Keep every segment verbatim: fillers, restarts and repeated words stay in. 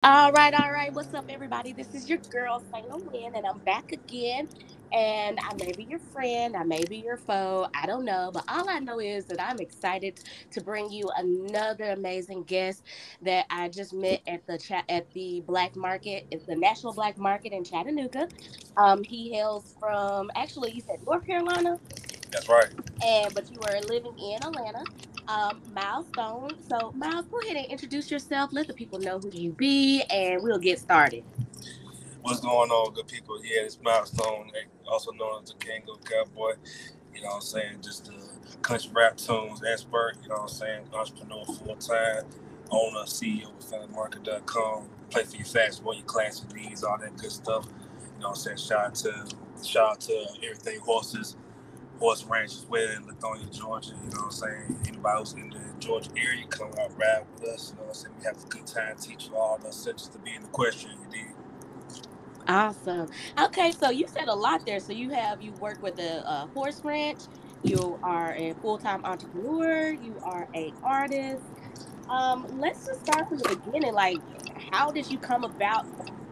All right, all right. What's up, everybody? This is your girl, Sayla Lynn, and I'm back again. And I may be your friend, I may be your foe, I don't know. But all I know is that I'm excited to bring you another amazing guest that I just met at the chat at the Black Market, it's the National Black Market in Chattanooga. Um, he hails from actually, you said North Carolina, That's right. and but you are living in Atlanta. Um, Milestone. So, Miles, go ahead and introduce yourself. Let the people know who you be, and we'll get started. What's going on, good people? Yeah, it's Milestone, eh, also known as the King of Cowboy. You know what I'm saying? Just the country rap tunes expert, you know what I'm saying? Entrepreneur full time, owner, C E O of family market dot com. Play for your fast boy, your classic needs, all that good stuff. You know what I'm saying? Shout out to shout out to everything horses, horse ranch as well in Lithonia, Georgia. You know what I'm saying? Anybody who's in the Georgia area, come out ride with us. You know what I'm saying? We have a good time, teach you all the essentials to be in the question, you dig? Awesome. Okay, so you said a lot there. So you have you work with a, a horse ranch. You are a full time entrepreneur. You are a artist. Um, let's just start from the beginning. Like, how did you come about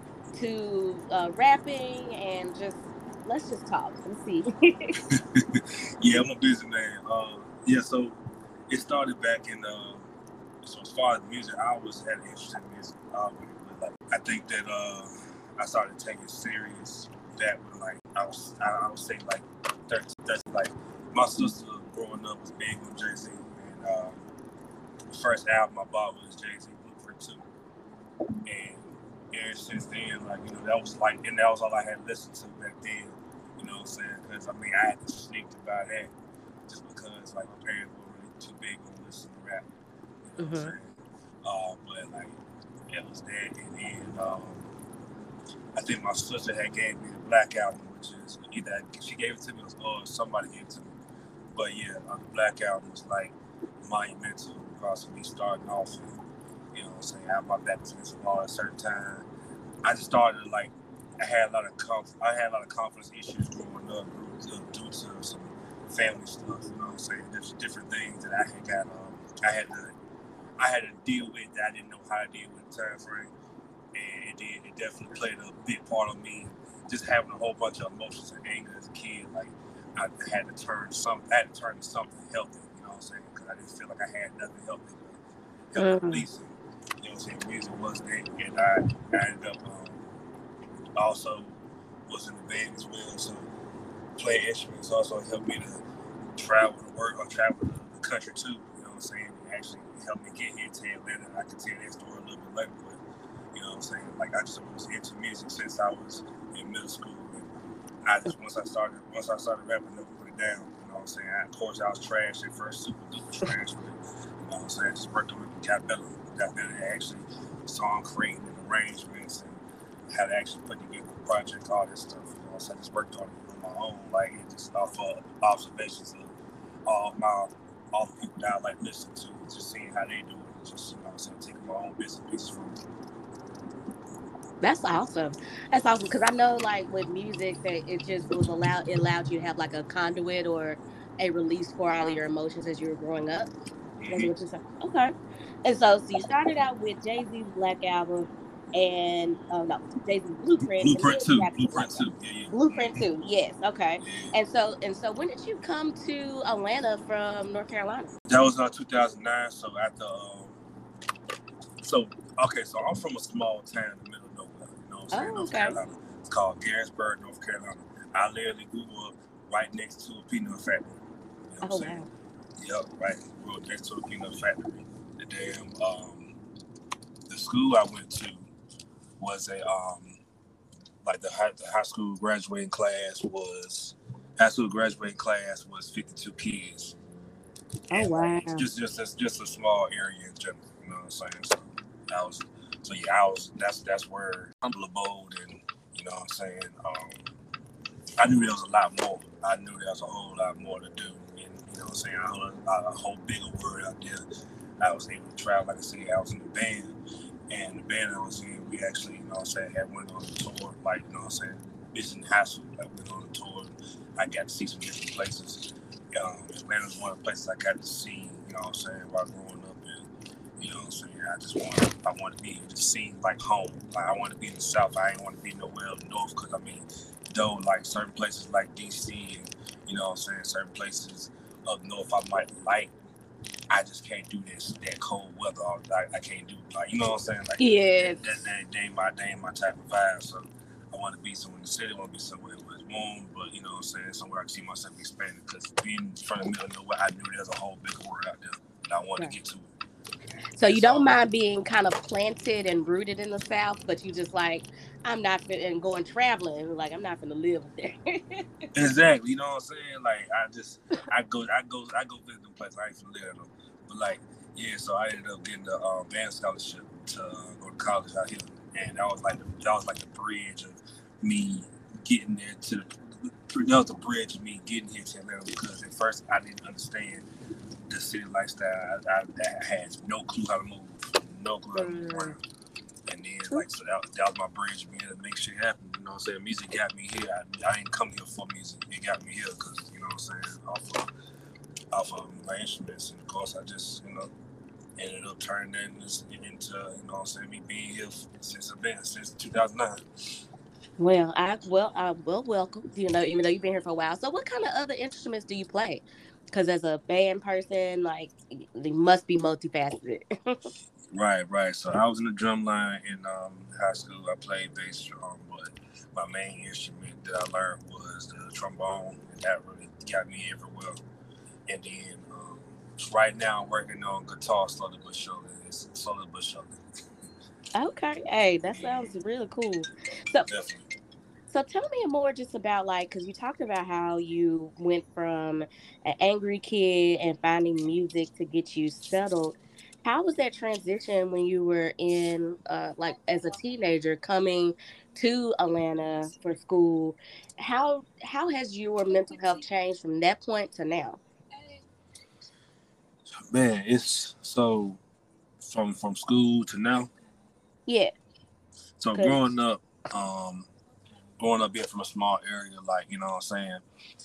to uh, rapping and just let's just talk. Let's see. Yeah, I'm a busy man. Uh, yeah, so it started back in. Uh, so as far as music, I always had an interest in music. Uh, but like, I think that uh, I started taking serious that when like I was, I, I would say like thirteen, thirteen, like my sister growing up was big on Jay Z, and uh, the first album I bought was Jay Z Blueprint Two, and ever since then, like you know, that was like, and that was all I had listened to back then. You know what I'm saying? Because I mean, I had to sneak to buy that just because like my parents were really too big on listening to rap. You know what I'm Hmm. saying? Uh, but like it was that, and then um, I think my sister had gave me the Black Album, which is either she gave it to me or somebody gave it to me. But yeah, uh, the Black Album was like monumental because of me starting off. And, you know what I'm saying? I had my baptism law at a certain time. I just started like I had a lot of conf- I had a lot of confidence issues growing up due to some family stuff. You know what I'm saying? There's different things that I had got. Um, I had to I had to deal with that I didn't know how to deal with the time frame, and it did. It definitely played a big part of me. Just having a whole bunch of emotions and anger as a kid, like I had to turn some, I had to turn to something healthy. You know what I'm saying? Because I didn't feel like I had nothing healthy, healthy Hmm. releasing. You know what I'm saying? Music was that, and I, I ended up um, also was in the band as well. So playing instruments also helped me to travel to work or travel the country too. You know what I'm saying? It actually helped me get here to Atlanta, and I can tell that story a little bit later. But you know what I'm saying? Like I just was into music since I was in middle school, and I just once I started once I started rapping, I never put it down. You know what I'm saying? I, of course, I was trash at first, super duper trash, but you know what I'm saying? Just worked on it, got better, got better at actually song creating and arrangements and how to actually put together the project, all this stuff. You know, so I just worked on it on my own, like and just off of observations of all my all the people that I like listening to, just seeing how they do it, and just you know, what I'm saying taking my own bits and pieces from it. That's awesome. That's awesome because I know, like with music, that it just was allowed. It allowed you to have like a conduit or a release for all of your emotions as you were growing up. That's Mm-hmm. what you're saying. Okay. And so, so you started out with Jay Z's Black Album, and oh no, Jay Z's Blueprint, and Blueprint then you two, got the Black Blueprint Album. two, yeah, yeah, Blueprint mm-hmm. Two. Yes. Okay. Yeah. And so, and so, when did you come to Atlanta from North Carolina? That was uh, two thousand nine. So after, um, so okay, so I'm from a small town in the middle of nowhere. You know what I'm saying? Oh, North okay. Carolina. It's called Garrisburg, North Carolina. I literally grew up right next to a peanut factory. You know what I'm Oh, saying? wow. Yep, right. Grew up next to a peanut factory. The damn, um, the school I went to was a um, like the high, the high school graduating class was high school graduating class was fifty-two kids, Oh, and like wow. just just just, just a small area in general. You know what I'm saying? So I was so yeah, I was that's that's where humble abode, and you know what I'm saying. Um, I knew there was a lot more. I knew there was a whole lot more to do, and you know what I'm saying. I heard a, a whole bigger world out there. I was able to travel. Like I said, I was in the band, and the band I was in, we actually, you know what I'm saying, had went on a tour. Like you know what I'm saying, this in high school. Like went on a tour. I got to see some different places. Um, Atlanta was one of the places I got to see. You know what I'm saying, while growing up, and You know what I'm saying? I just want I want to be it just seem like home. Like I want to be in the South. I ain't want to be nowhere up north because I mean, though like certain places like D C and you know what I'm saying, certain places up north I might like. I just can't do this that cold weather. I, I can't do like you know what I'm saying. Like Yes. that that, that, that ain't my that ain't my type of vibe. So I want to be somewhere in the city. I want to be somewhere where it's warm, but you know what I'm saying, somewhere I can see myself expanding. Because being from the middle of nowhere, I knew there's a whole big world out there, and I wanted Right. to get to it. So you That's don't all. mind being kind of planted and rooted in the South, but you just like, I'm not fit and going traveling. Like I'm not gonna live up there. Exactly. You know what I'm saying? Like I just I go I go I go visit them places. I ain't from there though. But like yeah, so I ended up getting the uh, band scholarship to uh, go to college out here, and that was like the, that was like the bridge of me getting there to the, that was the bridge of me getting here to Atlanta because at first I didn't understand the city lifestyle. I, I, I had no clue how to move, no clue how to move Mm. around. And then, like, so that, that was my bridge to be able to make shit happen. You know what I'm saying? Music got me here. I, I didn't come here for music. It got me here because, you know what I'm saying, off of, off of my instruments. And, of course, I just, you know, ended up turning that into, into you know what I'm saying, me being here since I've been, since two thousand nine. Well, I well, I well welcome. You know, even though you've been here for a while. So, what kind of other instruments do you play? Because as a band person, like they must be multifaceted. Right, right. So I was in the drum line in um, high school. I played bass drum, but my main instrument that I learned was the trombone, and that really got me everywhere. And then um, right now I'm working on guitar slowly but surely. It's slowly but surely. Okay, hey, that sounds Mm, really cool. So, definitely. so tell me more just about like because you talked about how you went from an angry kid and finding music to get you settled. How was that transition when you were in uh like as a teenager coming to Atlanta for school? How how has your mental health changed from that point to now? Man, it's so from from school to now. Yeah, So cause growing up, um, growing up being from a small area, like you know what I'm saying.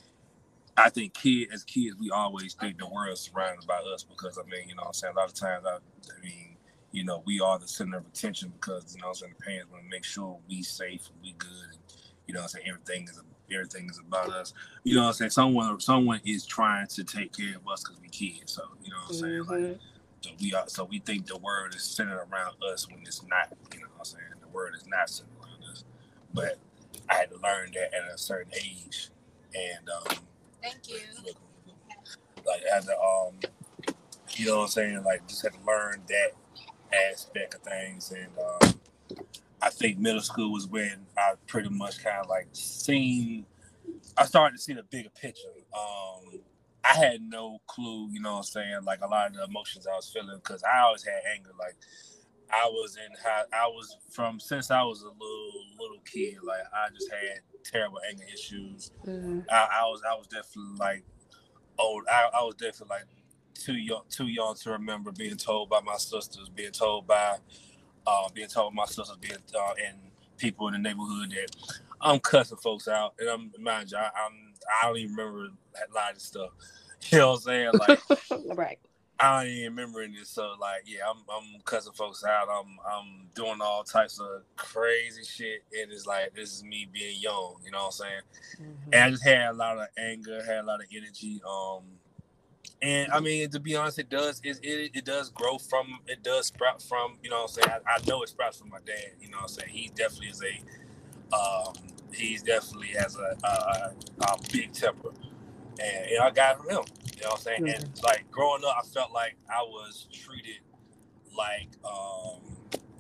I think kid as kids we always think the world's surrounded by us because I mean, you know what I'm saying, a lot of times I, I mean, you know, we are the center of attention because, you know what I'm saying, the parents want to make sure we safe and we good and you know what I'm saying, everything is everything is about us. You know what I'm saying? Someone someone is trying to take care of us because we kids. So, you know what I'm saying? Like mm-hmm. so we are so we think the world is centered around us when it's not, you know what I'm saying? The world is not centered around us. But I had to learn that at a certain age. And um Thank you. Like as a um, you know what I'm saying? Like just had to learn that aspect of things, and um, I think middle school was when I pretty much kind of like seen. I started to see the bigger picture. Um, I had no clue, you know what I'm saying? Like a lot of the emotions I was feeling because I always had anger. Like I was in high, I was from since I was a little little kid. Like I just had terrible anger issues. Mm-hmm. I, I was I was definitely like old. I, I was definitely like too young, too young to remember being told by my sisters, being told by, uh, being told by my sisters, being uh, and people in the neighborhood that I'm cussing folks out, and I'm mind you, I, I'm I don't even remember a lot of stuff. You know what I'm saying? Like Right. I don't even remember this. So like, yeah, I'm I'm cussing folks out. I'm I'm doing all types of crazy shit, and it's like this is me being young. You know what I'm saying? And Mm-hmm. I just had a lot of anger, had a lot of energy. Um, and I mean, to be honest, it does it, it it does grow from it does sprout from you know what I'm saying. I, I know it sprouts from my dad. You know what I'm saying. He definitely is a um, he's definitely has a, a, a big temper, and, and I got it from him. You know what I'm saying. And Mm-hmm. like growing up, I felt like I was treated like um,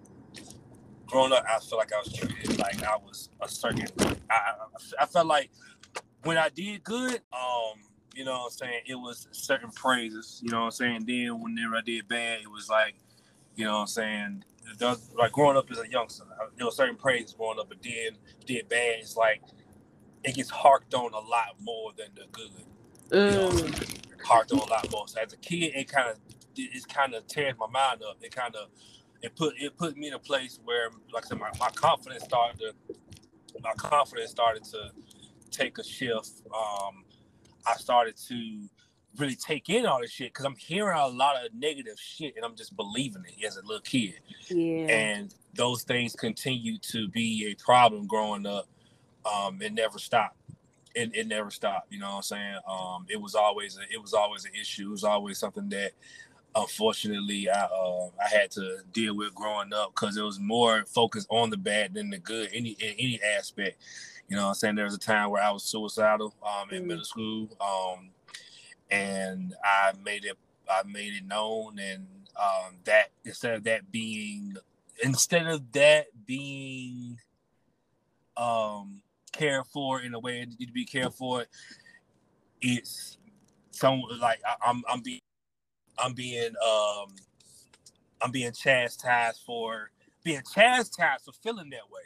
growing up. I felt like I was treated like I was a certain. I I, I felt like when I did good, um, you know what I'm saying, it was certain praises, you know what I'm saying. Then whenever I did bad, it was like, you know what I'm saying, like growing up as a youngster, there was certain praises growing up, but then did bad, it's like it gets harked on a lot more than the good. You know what I'm Mm. saying? Harked on a lot more. So as a kid, it kind of it kind of tears my mind up. It kind of it put it put me in a place where, like I said, my, my confidence started to my confidence started to take a shift. Um, I started to really take in all this shit because I'm hearing a lot of negative shit and I'm just believing it as a little kid. Yeah. And those things continue to be a problem growing up. Um, it never stopped. It, it never stopped. You know what I'm saying? Um, it was always a, it was always an issue. It was always something that unfortunately I uh, I had to deal with growing up because it was more focused on the bad than the good. Any in any aspect. You know what I'm saying? There was a time where I was suicidal um, in Mm. middle school. Um, and I made it I made it known, and um, that instead of that being instead of that being um, cared for in a way it needed to be cared for, it's some like I, I'm I'm being I'm being um, I'm being chastised for being chastised for feeling that way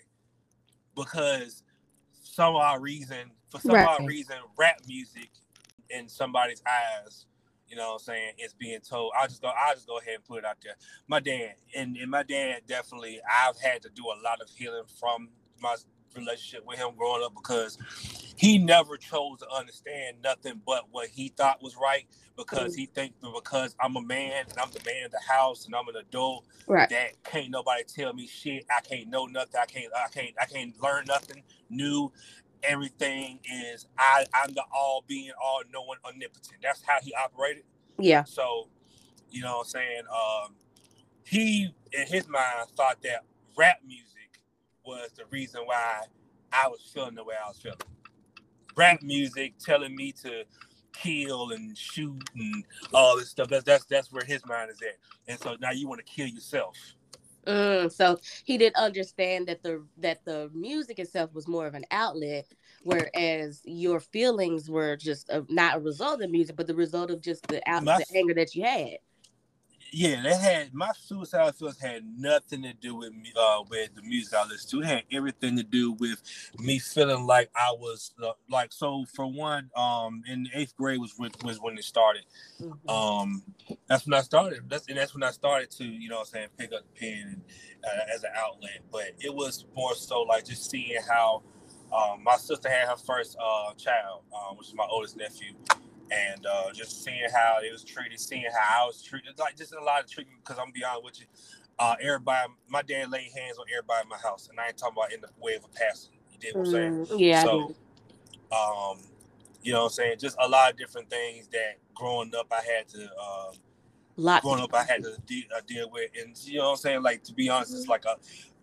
because some odd reason for some Right. odd reason rap music in somebody's eyes, you know what I'm saying, is being told. I'll just go I'll just go ahead and put it out there. My dad and, and my dad definitely I've had to do a lot of healing from my relationship with him growing up because he never chose to understand nothing but what he thought was right because he thinks that because I'm a man and I'm the man of the house and I'm an adult, right. that can't nobody tell me shit. I can't know nothing. I can't I can't I can't learn nothing new. Everything is I, I'm the all being, all knowing, omnipotent. That's how he operated. Yeah. So, you know what I'm saying? Um, he, in his mind, thought that rap music was the reason why I was feeling the way I was feeling. Rap music telling me to kill and shoot and all this stuff. That's that's that's where his mind is at. And so now you want to kill yourself. Mm, so he didn't understand that the that the music itself was more of an outlet, whereas your feelings were just a, not a result of the music, but the result of just the out My the anger that you had. Yeah, that had my suicidal feelings had nothing to do with me, uh, with the music I listened to. It had everything to do with me feeling like I was uh, like so. For one, um, in the eighth grade was when, was when it started. Mm-hmm. Um, that's when I started. That's and that's when I started to, you know what I'm saying, pick up the pen and, uh, as an outlet. But it was more so like just seeing how um, my sister had her first uh, child, um, which is my oldest nephew. And uh, just seeing how it was treated, seeing how I was treated, like just a lot of treatment. Because I'm gonna be honest with you, uh, everybody, my dad laid hands on everybody in my house, and I ain't talking about in the way of a pastor. You did what I'm saying? Mm, yeah, I So, did. um, you know what I'm saying? Just a lot of different things that growing up I had to, uh, Lots of. growing up I had to de- uh, deal with, and you know what I'm saying? Like to be honest, it's like a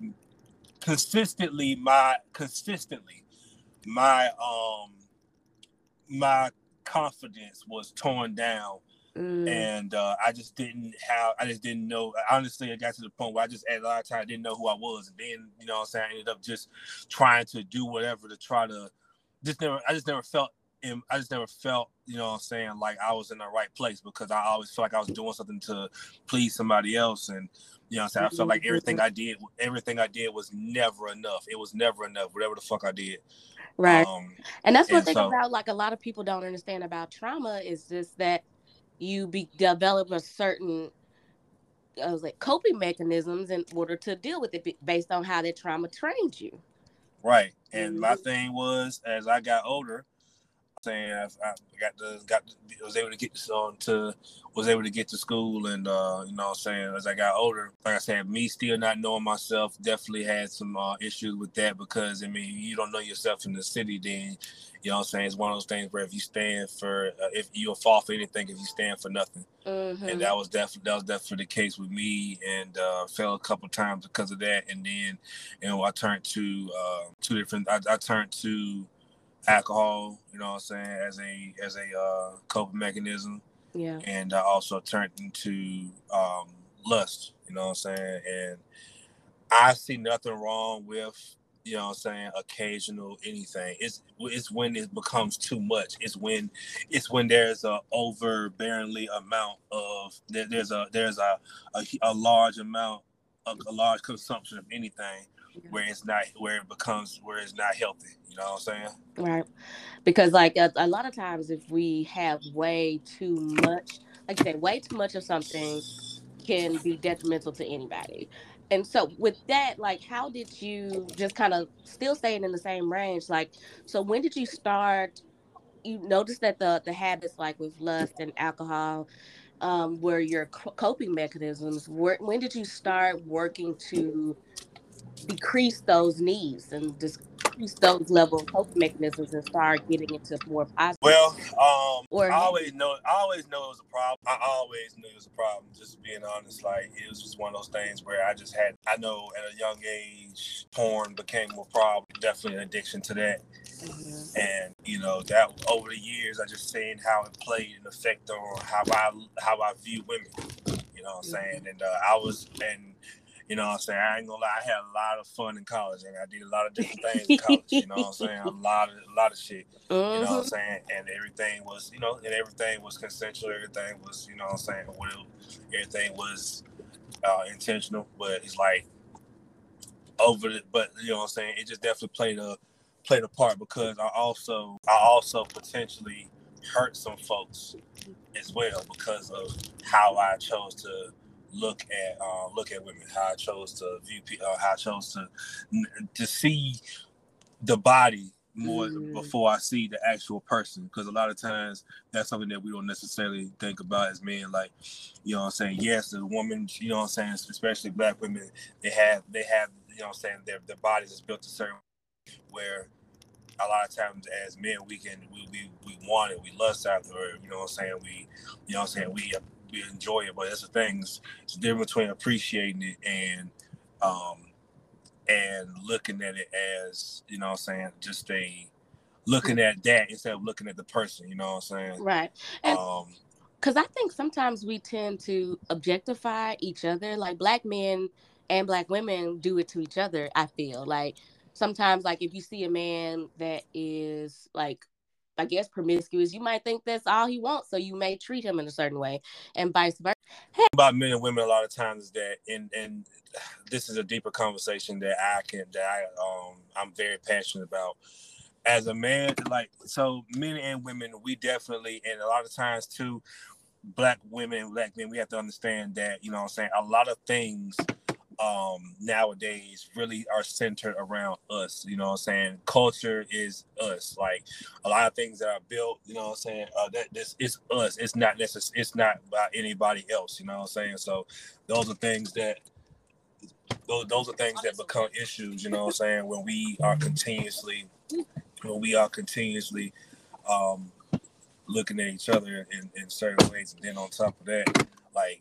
consistently my consistently my um my confidence was torn down. Mm. And uh, I just didn't have, I just didn't know. Honestly, I got to the point where I just, at a lot of times, I didn't know who I was. And then, you know what I'm saying, I ended up just trying to do whatever to try to, just never, I just never felt, in, I just never felt, you know what I'm saying, like I was in the right place because I always felt like I was doing something to please somebody else. And, you know what I'm saying, I felt like everything I did, everything I did was never enough. It was never enough, whatever the fuck I did. Right. Um, And that's one and thing so, about like a lot of people don't understand about trauma is just that you be develop a certain I was like coping mechanisms in order to deal with it based on how that trauma trained you. right. And my Mm-hmm. thing was, as I got older, saying I, I got to got to, was able to get on to was able to get to school, and uh, you know what I'm saying, as I got older, like I said, me still not knowing myself definitely had some uh, issues with that because I mean you don't know yourself in the city, then you know what I'm saying, it's one of those things where if you stand for uh, if you'll fall for anything if you stand for nothing. Mm-hmm. And that was definitely that was definitely the case with me, and uh, fell a couple times because of that. And then, you know, I turned to uh, two different. I, I turned to alcohol, you know what I'm saying, as a as a uh, coping mechanism. Yeah. And I also turned into um, lust, you know what I'm saying. And I see nothing wrong with, you know what I'm saying, occasional anything. It's it's when it becomes too much. It's when it's when there's a overbearingly amount of there, there's a there's a, a a large amount a, a large consumption of anything where it's not where it becomes where it's not healthy. You know what I'm saying? Right. Because like a, a lot of times if we have way too much, like you said, way too much of something can be detrimental to anybody. And so with that, like how did you just kind of still staying in the same range? Like, so when did you start you notice that the the habits like with lust and alcohol um were your co- coping mechanisms. Where, when did you start working to decrease those needs and decrease those level of coping mechanisms and start getting into more positive Well, um, or I have always know, I always know it was a problem. I always knew it was a problem. Just being honest, like it was just one of those things where I just had. I know at a young age, porn became a problem. Definitely an addiction to that. Mhm. And you know that over the years, I just seen how it played an effect on how I how I view women. You know what I'm saying? And uh, I was and. You know what I'm saying? I ain't gonna lie, I had a lot of fun in college and I did a lot of different things in college, you know what I'm saying? A lot of a lot of shit. You know what I'm Mhm. saying? And everything was, you know, and everything was consensual, everything was, you know what I'm saying, well, everything was uh, intentional, but it's like over the but you know what I'm saying, it just definitely played a played a part because I also I also potentially hurt some folks as well because of how I chose to look at uh, look at women, how I chose to view people, uh, how I chose to to see the body more Mm. before I see the actual person. Because a lot of times that's something that we don't necessarily think about as men. Like, you know what I'm saying? Yes, the woman, you know what I'm saying, especially black women, they have they have, you know what I'm saying, their their bodies is built a certain way where a lot of times as men we can we, we, we want it, we lust after it, you know what I'm saying, we you know what I'm saying, we we enjoy it, but that's the things it's the difference between appreciating it and um and looking at it as, you know what I'm saying, just a looking at that instead of looking at the person, you know what I'm saying? Right. And Um because I think sometimes we tend to objectify each other. Like black men and black women do it to each other, I feel. Like sometimes, like if you see a man that is like, I guess promiscuous, you might think that's all he wants. So you may treat him in a certain way and vice versa. about men and women a lot of times is that and and this is a deeper conversation that I can that I um I'm very passionate about. As a man, like so men and women, we definitely and a lot of times too, black women and black men, we have to understand that, you know what I'm saying, a lot of things um nowadays really are centered around us, you know what I'm saying. Culture is us, like a lot of things that are built, you know what I'm saying, uh that this it's us, it's not necessarily it's not about anybody else, you know what I'm saying. So those are things that those, those are things that become issues, you know what I'm saying, when we are continuously when we are continuously um looking at each other in, in certain ways. And then on top of that, like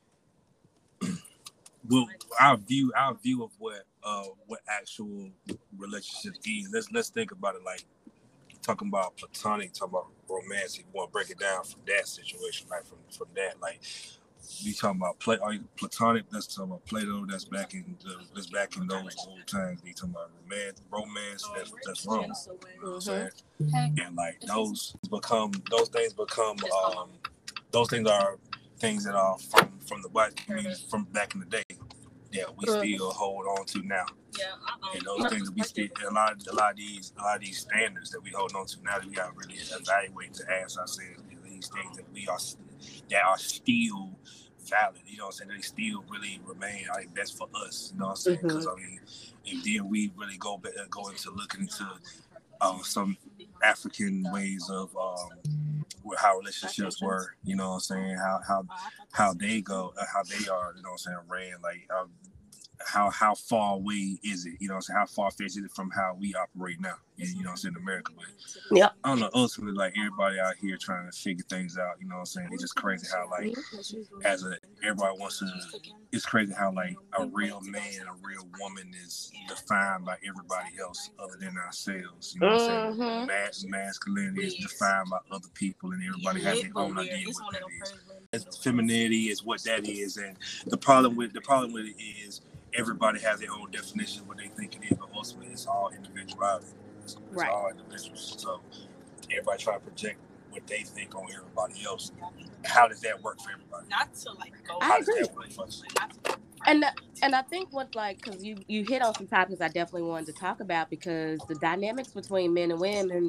well, our view our view of what uh what actual relationships is. Let's let's think about it like talking about platonic, talking about romantic. We want to break it down from that situation, like from from that. Like we talking about play platonic, that's talking about Plato, that's back in the, that's back in those old times. We talking about romance romance, that's that's wrong. You know what I'm saying? And like those become those things become um those things are things that are from from the white community from back in the day that we still hold on to now. And those things that we still a lot a lot of these a lot of these standards that we hold on to now that we gotta really evaluate to ask ourselves these things that we are that are still valid, you know what I'm saying, they still really remain like best for us, you know what I'm saying? Because I mean, if then we really go back, go into looking into uh, some African ways of um, how relationships were, you know what I'm saying, how how how they go, uh, how they are, you know what I'm saying, ran like. Um, how how far away is it? You know what I'm saying? How far fetched is it from how we operate now? You know what I'm saying, in America. But Yep. I don't know, ultimately like everybody out here trying to figure things out, you know what I'm saying? It's just crazy how like as a everybody wants to it's crazy how like a real man, a real woman is defined by everybody else other than ourselves. You know what I'm saying? Mm-hmm. Mas- masculinity is defined by other people and everybody has their own idea what that is. Femininity is what that is, and the problem with the problem with it is everybody has their own definition of what they think it is, but ultimately it's all individuality. It's, it's Right. all individuals. So everybody try to project what they think on everybody else. How does that work for everybody? Not to like go. I How does agree. that work for us? And and I think what like because you you hit on some topics I definitely wanted to talk about because the dynamics between men and women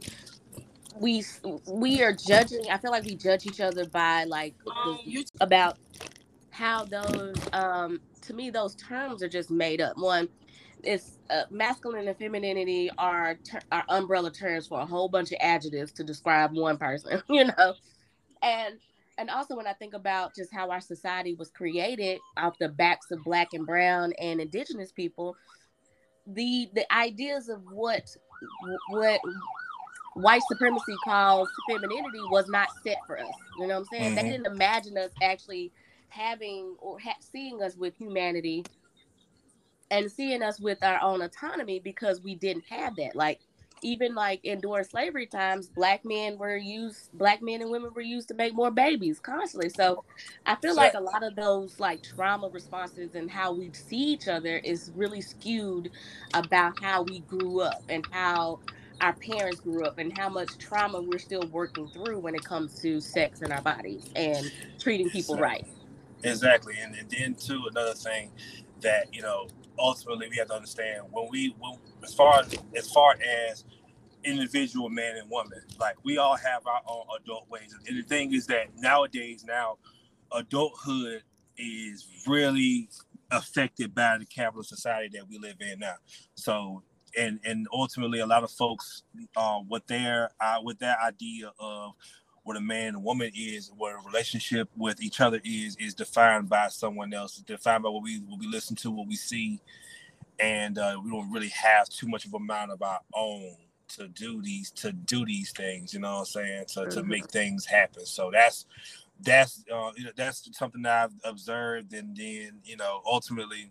we we are judging. I feel like we judge each other by like Um, the, you about how those um to me those terms are just made up. One, it's uh, masculine and femininity are ter- are umbrella terms for a whole bunch of adjectives to describe one person, you know. And and also when I think about just how our society was created off the backs of black and brown and indigenous people, the the ideas of what what white supremacy calls femininity was not set for us. You know what I'm saying? They Mm-hmm. didn't imagine us actually having or ha- seeing us with humanity and seeing us with our own autonomy because we didn't have that. Like even like in during slavery times, black men were used, black men and women were used to make more babies constantly. So I feel like a Exactly. lot of those like trauma responses and how we see each other is really skewed about how we grew up and how our parents grew up and how much trauma we're still working through when it comes to sex in our bodies and treating people right. Exactly. Exactly. And, and then too, another thing that, you know, ultimately we have to understand when we, when, as far as, as far as individual man and woman, like we all have our own adult ways. And the thing is that nowadays, now, adulthood is really affected by the capitalist society that we live in now. So, and and ultimately, a lot of folks, uh, what their uh, with their idea of what a man and woman is, what a relationship with each other is, is defined by someone else. It's defined by what we what we listen to, what we see, and uh, we don't really have too much of a mind of our own to do these to do these things. You know what I'm saying? To to Hmm. make things happen. So that's that's uh, you know, that's something that I've observed, and then you know ultimately,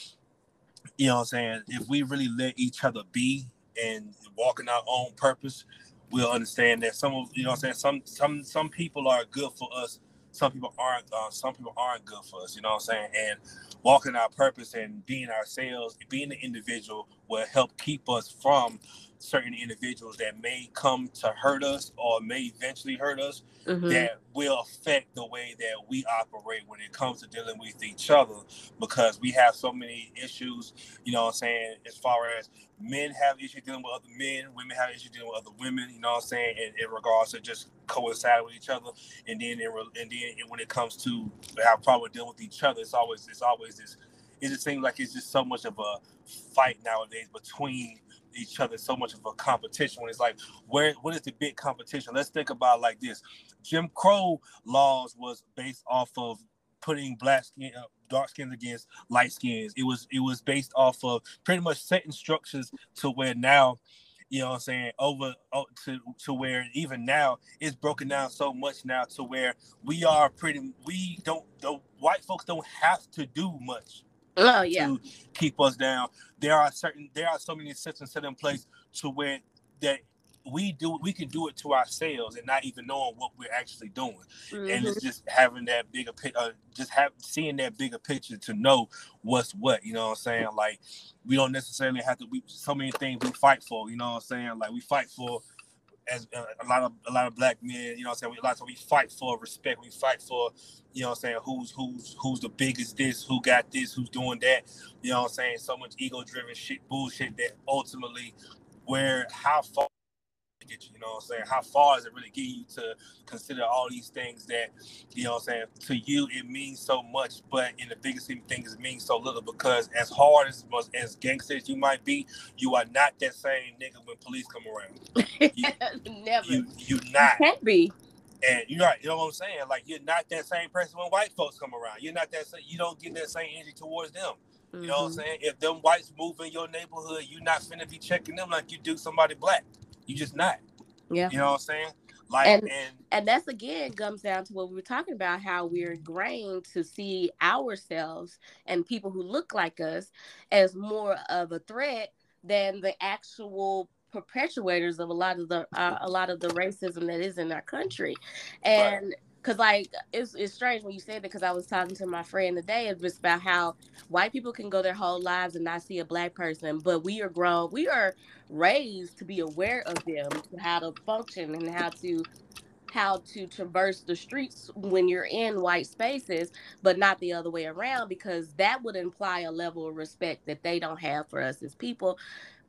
you know what I'm saying, if we really let each other be and walk in our own purpose, we'll understand that some of you know what I'm saying some some some people are good for us, some people aren't uh, some people aren't good for us, you know what I'm saying, and walking our purpose and being ourselves, being the individual will help keep us from certain individuals that may come to hurt us or may eventually hurt us, Hmm. that will affect the way that we operate when it comes to dealing with each other, because we have so many issues, you know what I'm saying, as far as men have issues dealing with other men, women have issues dealing with other women, you know what I'm saying, in, in regards to just coincide with each other. And then in, and then when it comes to how problem dealing with each other, it's always it's always this, it just seems like it's just so much of a fight nowadays between each other, so much of a competition, when it's like, where what is the big competition? Let's think about it like this. Jim Crow laws was based off of putting black skin, uh, dark skins against light skins. It was it was based off of pretty much setting structures to where now, you know what I'm saying, over oh, to to where even now it's broken down so much now to where we are pretty we don't the white folks don't have to do much Oh yeah. to keep us down. There are certain there are so many systems set in place to where that we do we can do it to ourselves and not even knowing what we're actually doing. And it's Hmm. just having that bigger uh, just have seeing that bigger picture to know what's what, you know what I'm saying? Like we don't necessarily have to we so many things we fight for, you know what I'm saying? Like we fight for as uh, a lot of a lot of black men, you know what I'm saying, we, a lot of we fight for respect, we fight for, you know what I'm saying, who's who's who's the biggest this, who got this, who's doing that, you know what I'm saying, so much ego driven shit bullshit that ultimately where how far get you, you know what I'm saying? How far does it really get you to consider all these things that, you know what I'm saying, to you it means so much, but in the biggest scheme of things it means so little, because as hard as as gangsters you might be, you are not that same nigga when police come around. You Never. you you You not. can't be. And you're right, you know what I'm saying? Like you're not that same person when white folks come around. You're not that you don't get that same energy towards them. You know what I'm Hmm. saying? If them whites move in your neighborhood, you're not finna be checking them like you do somebody black. You just not. Yeah. You know what I'm saying? Like, And and and that's again comes down to what we were talking about, how we're ingrained to see ourselves and people who look like us as more of a threat than the actual perpetuators of a lot of the uh, a lot of the racism that is in our country. right, And because like it's, it's strange when you say that, because I was talking to my friend today, it's just about how white people can go their whole lives and not see a black person, but we are grown, we are raised to be aware of them, to how to function and how to how to traverse the streets when you're in white spaces, but not the other way around, because that would imply a level of respect that they don't have for us as people.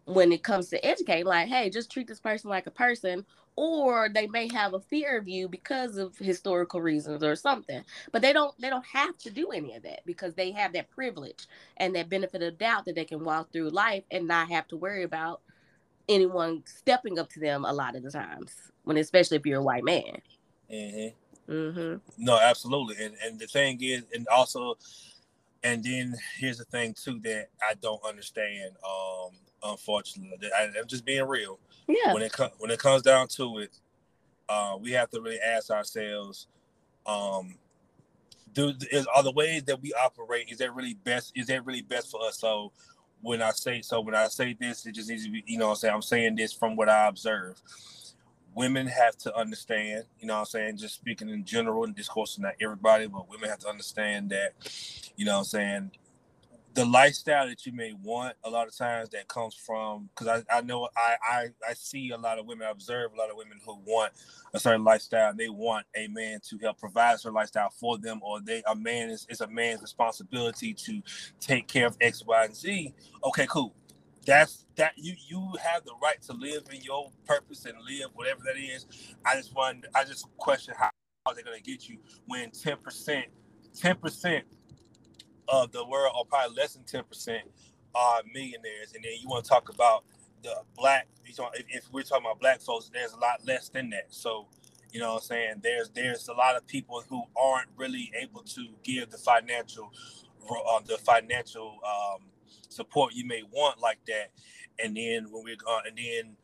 when it comes to educating, like, hey, just treat this person like a person, or they may have a fear of you because of historical reasons or something. But they don't they don't have to do any of that because they have that privilege and that benefit of doubt that they can walk through life and not have to worry about anyone stepping up to them a lot of the times, when especially if you're a white man. Mm-hmm. Mm-hmm. No, absolutely. And and the thing is, and also, and then here's the thing too that I don't understand. Um, unfortunately, I, I'm just being real. Yeah. When it com- when it comes down to it, uh, we have to really ask ourselves, um, do is are the ways that we operate, is that really best? Is that really best for us? So when I say so, when I say this, it just needs to be, you know, what I'm saying I'm saying this from what I observe. Women have to understand, you know what I'm saying, just speaking in general and discourse, not everybody, but women have to understand that, you know what I'm saying, the lifestyle that you may want a lot of times that comes from, because I, I know I, I I see a lot of women, I observe a lot of women who want a certain lifestyle, and they want a man to help provide a certain lifestyle for them, or they a man is it's a man's responsibility to take care of X, Y, and Z. Okay, cool. That's that you you have the right to live in your purpose and live whatever that is. I just want I just question how they're gonna get you when ten percent ten percent of the world, or probably less than ten percent, are millionaires. And then you want to talk about the black, if, if we're talking about black folks, there's a lot less than that. So, you know what I'm saying? There's there's a lot of people who aren't really able to give the financial, uh, the financial um, support you may want like that. And then when we're uh, and then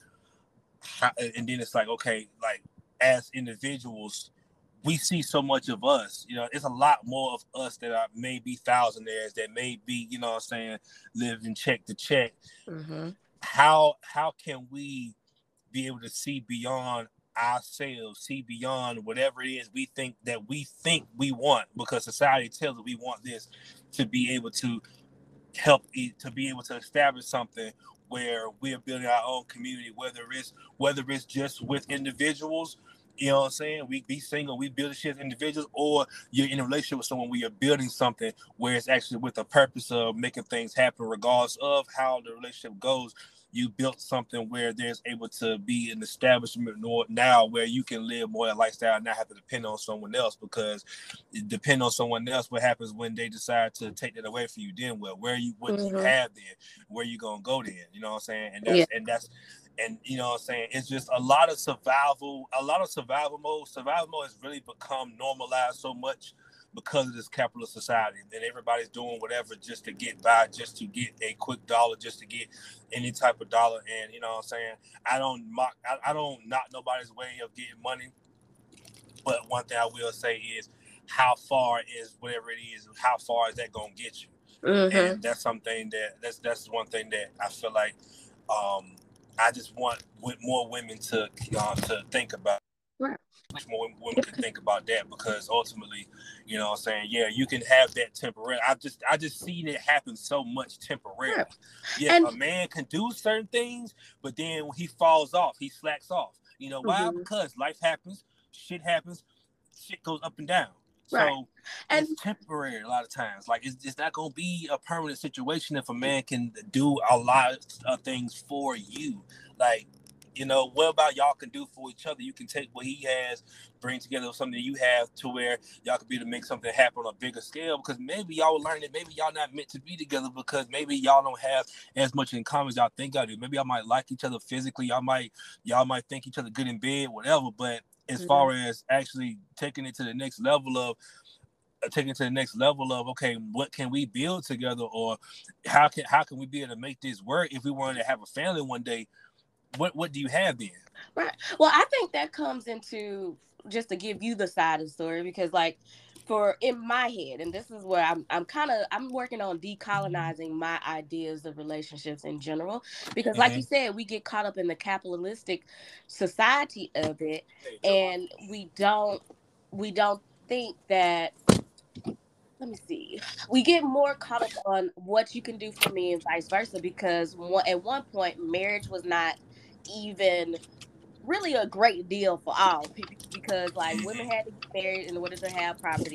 and then it's like, okay, like as individuals, we see so much of us. You know, it's a lot more of us that are maybe thousandaires, that may be, you know what I'm saying, living check to check. Mm-hmm. How how can we be able to see beyond ourselves, see beyond whatever it is we think that we think we want, because society tells us we want this, to be able to help it, to be able to establish something where we're building our own community, whether it's whether it's just with individuals, you know what I'm saying? We be single, we build shit as individuals, or you're in a relationship with someone where you're building something where it's actually with the purpose of making things happen, regardless of how the relationship goes. You built something where there's able to be an establishment now where you can live more a lifestyle and not have to depend on someone else, because depend on someone else, what happens when they decide to take that away from you? Then well, where you what do you Mm-hmm. have then? Where you gonna go then? You know what I'm saying? And Yeah. that's and that's and you know what I'm saying? It's just a lot of survival, a lot of survival mode. Survival mode has really become normalized so much because of this capitalist society, and everybody's doing whatever just to get by, just to get a quick dollar, just to get any type of dollar. And you know what I'm saying? I don't mock, I, I don't knock nobody's way of getting money, but one thing I will say is, how far is whatever it is, how far is that gonna get you? Mm-hmm. And that's something that that's that's one thing that I feel like um, I just want more women to uh, to think about. Right. More women can think about that, because ultimately, you know what I'm saying, yeah, you can have that temporary. I just I just seen it happen so much temporarily. Right. Yes, And a man can do certain things, but then when he falls off, he slacks off. You know why? mm-hmm. Because life happens, shit happens, shit goes up and down. Right. So And it's temporary a lot of times. Like it's, it's not gonna be a permanent situation if a man can do a lot of things for you. Like, you know, what about y'all can do for each other? You can take what he has, bring together something you have, to where y'all could be able to make something happen on a bigger scale. Because maybe y'all will learn that maybe y'all not meant to be together, because maybe y'all don't have as much in common as y'all think y'all do. Maybe y'all might like each other physically. Y'all might y'all might think each other good in bed, whatever. But as mm-hmm. far as actually taking it to the next level of taking it to the next level of, okay, what can we build together, or how can how can we be able to make this work if we wanted to have a family one day? What what do you have then? Right. Well, I think that comes into, just to give you the side of the story, because like for in my head, and this is where I'm I'm kind of I'm working on decolonizing my ideas of relationships in general, because like you Mm-hmm. said, we get caught up in the capitalistic society of it, and we don't we don't think that, let me see, we get more caught up on what you can do for me and vice versa, because one, at one point marriage was not even really a great deal for all, because like women had to get married in order to have property,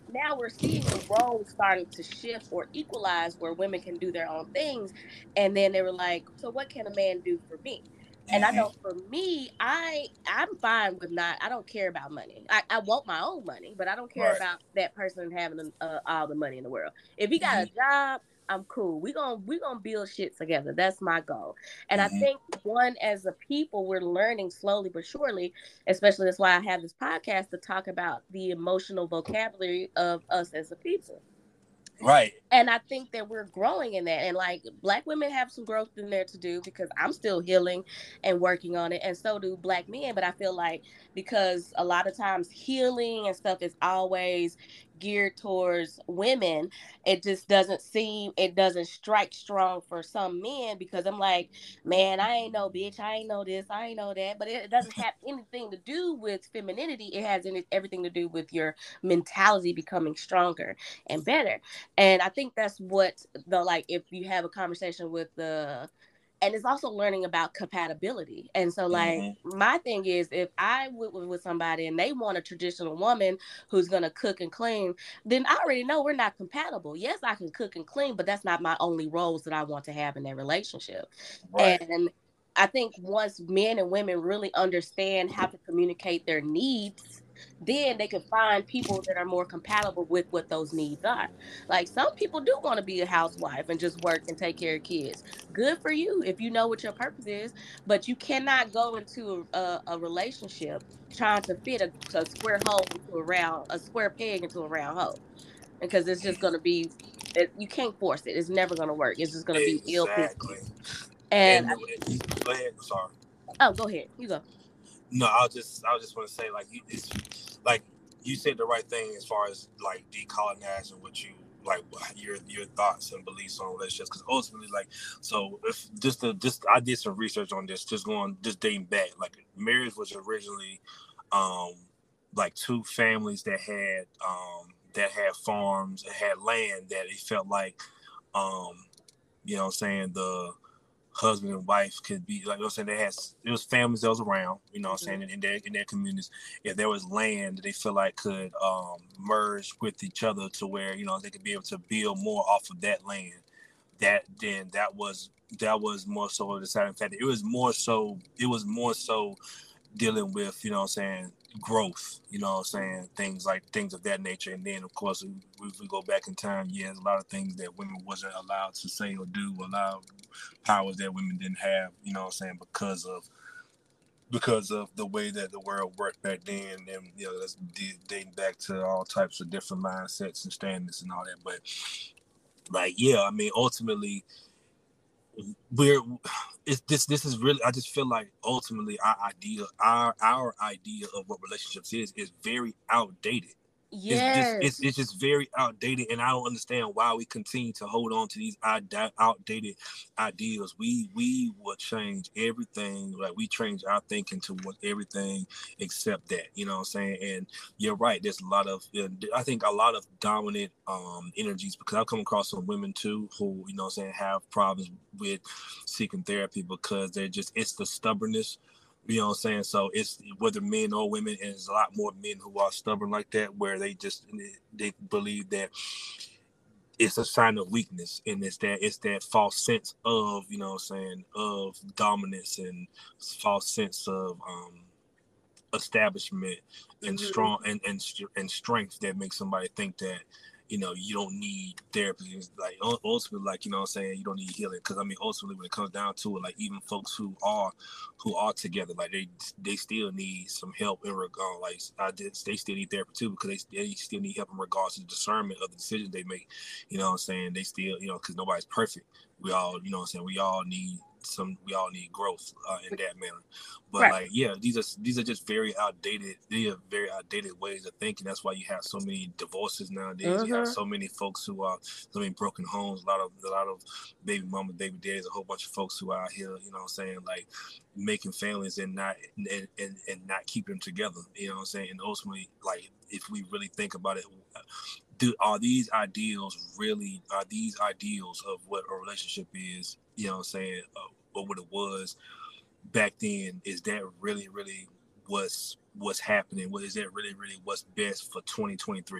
now we're seeing the roles starting to shift or equalize where women can do their own things. And then they were like, so what can a man do for me? And I know Mm-hmm. for me, I I'm fine with not. I don't care about money. I, I want my own money, but I don't care Right. about that person having uh, all the money in the world. If he got a Mm-hmm. job, I'm cool. We gonna we gonna build shit together. That's my goal. And I Mm-hmm. think one, as a people, we're learning slowly but surely. Especially that's why I have this podcast to talk about the emotional vocabulary of us as a people. Right. And I think that we're growing in that. And like black women have some growth in there to do because I'm still healing and working on it. And so do black men. But I feel like because a lot of times healing and stuff is always geared towards women, it just doesn't seem, it doesn't strike strong for some men because I'm like, man, I ain't no bitch. I ain't know this. I ain't know that. But it doesn't have anything to do with femininity. It has any, everything to do with your mentality becoming stronger and better. And I think that's what the like if you have a conversation with the, and it's also learning about compatibility. And so like Mm-hmm. my thing is if I with with somebody and they want a traditional woman who's gonna cook and clean, then I already know we're not compatible. Yes, I can cook and clean, but that's not my only roles that I want to have in that relationship. Right. And I think once men and women really understand how to communicate their needs, then they can find people that are more compatible with what those needs are. Like some people do want to be a housewife and just work and take care of kids. Good for you if you know what your purpose is, but you cannot go into a, a relationship trying to fit a, a square hole into a round, a square peg into a round hole, because it's just going to be, it, you can't force it. It's never going to work. It's just going to be ill Exactly. physical. And And I, go ahead. Sorry. oh, go ahead. You go. No, I'll just I just want to say like you it's like you said the right thing as far as like decolonizing what you like your your thoughts and beliefs on relationships because ultimately like so if just the just I did some research on this just going just dating back like marriage was originally um like two families that had um that had farms that had land that it felt like um you know what I'm saying the husband and wife could be like I was saying they had it was families that was around, you know what I'm Mm-hmm. saying, in, in their in their communities. If there was land that they feel like could um merge with each other to where, you know, they could be able to build more off of that land, that then that was that was more so the deciding factor. It was more so it was more so dealing with, you know what I'm saying, growth, you know what I'm saying, things like things of that nature. And then of course if we go back in time, yeah, there's a lot of things that women wasn't allowed to say or do, a lot of powers that women didn't have, you know what I'm saying, because of because of the way that the world worked back then. And you know that's dating back to all types of different mindsets and standards and all that. But like yeah, I mean ultimately we're it's this this is really I just feel like ultimately our idea our our idea of what relationships is is very outdated. It's just it's Yes. it's just very outdated, and I don't understand why we continue to hold on to these outdated ideals. We we will change everything, like we change our thinking to what everything except that. You know what I'm saying? And you're right. There's a lot of I think a lot of dominant um energies because I've come across some women too who you know what I'm saying have problems with seeking therapy because they're just it's the stubbornness, you know what I'm saying? So it's whether men or women, and there's a lot more men who are stubborn like that, where they just they believe that it's a sign of weakness, and it's that it's that false sense of you know what I'm saying of dominance and false sense of um establishment and Mm-hmm. strong and and, and strength that makes somebody think that you know you don't need therapy. It's like ultimately like you know what I'm saying you don't need healing because I mean ultimately when it comes down to it like even folks who are who are together like they they still need some help in regard like I did they still need therapy too because they, they still need help in regards to the discernment of the decisions they make, you know what I'm saying. They still you know because nobody's perfect. We all you know what I'm saying we all need some we all need growth uh, in that manner. But Right. like, yeah, these are these are just very outdated. They are very outdated ways of thinking. That's why you have so many divorces nowadays. You have Mm-hmm. so many folks who are so many broken homes. A lot of a lot of baby mamas, baby daddies, a whole bunch of folks who are out here. You know what I'm saying? Like making families and not and, and, and not keeping them together. You know what I'm saying? And ultimately, like if we really think about it, do are these ideals really are these ideals of what a relationship is? You know what I'm saying? Uh, or what it was back then, is that really really what's what's happening? What is that really really what's best for twenty twenty-three?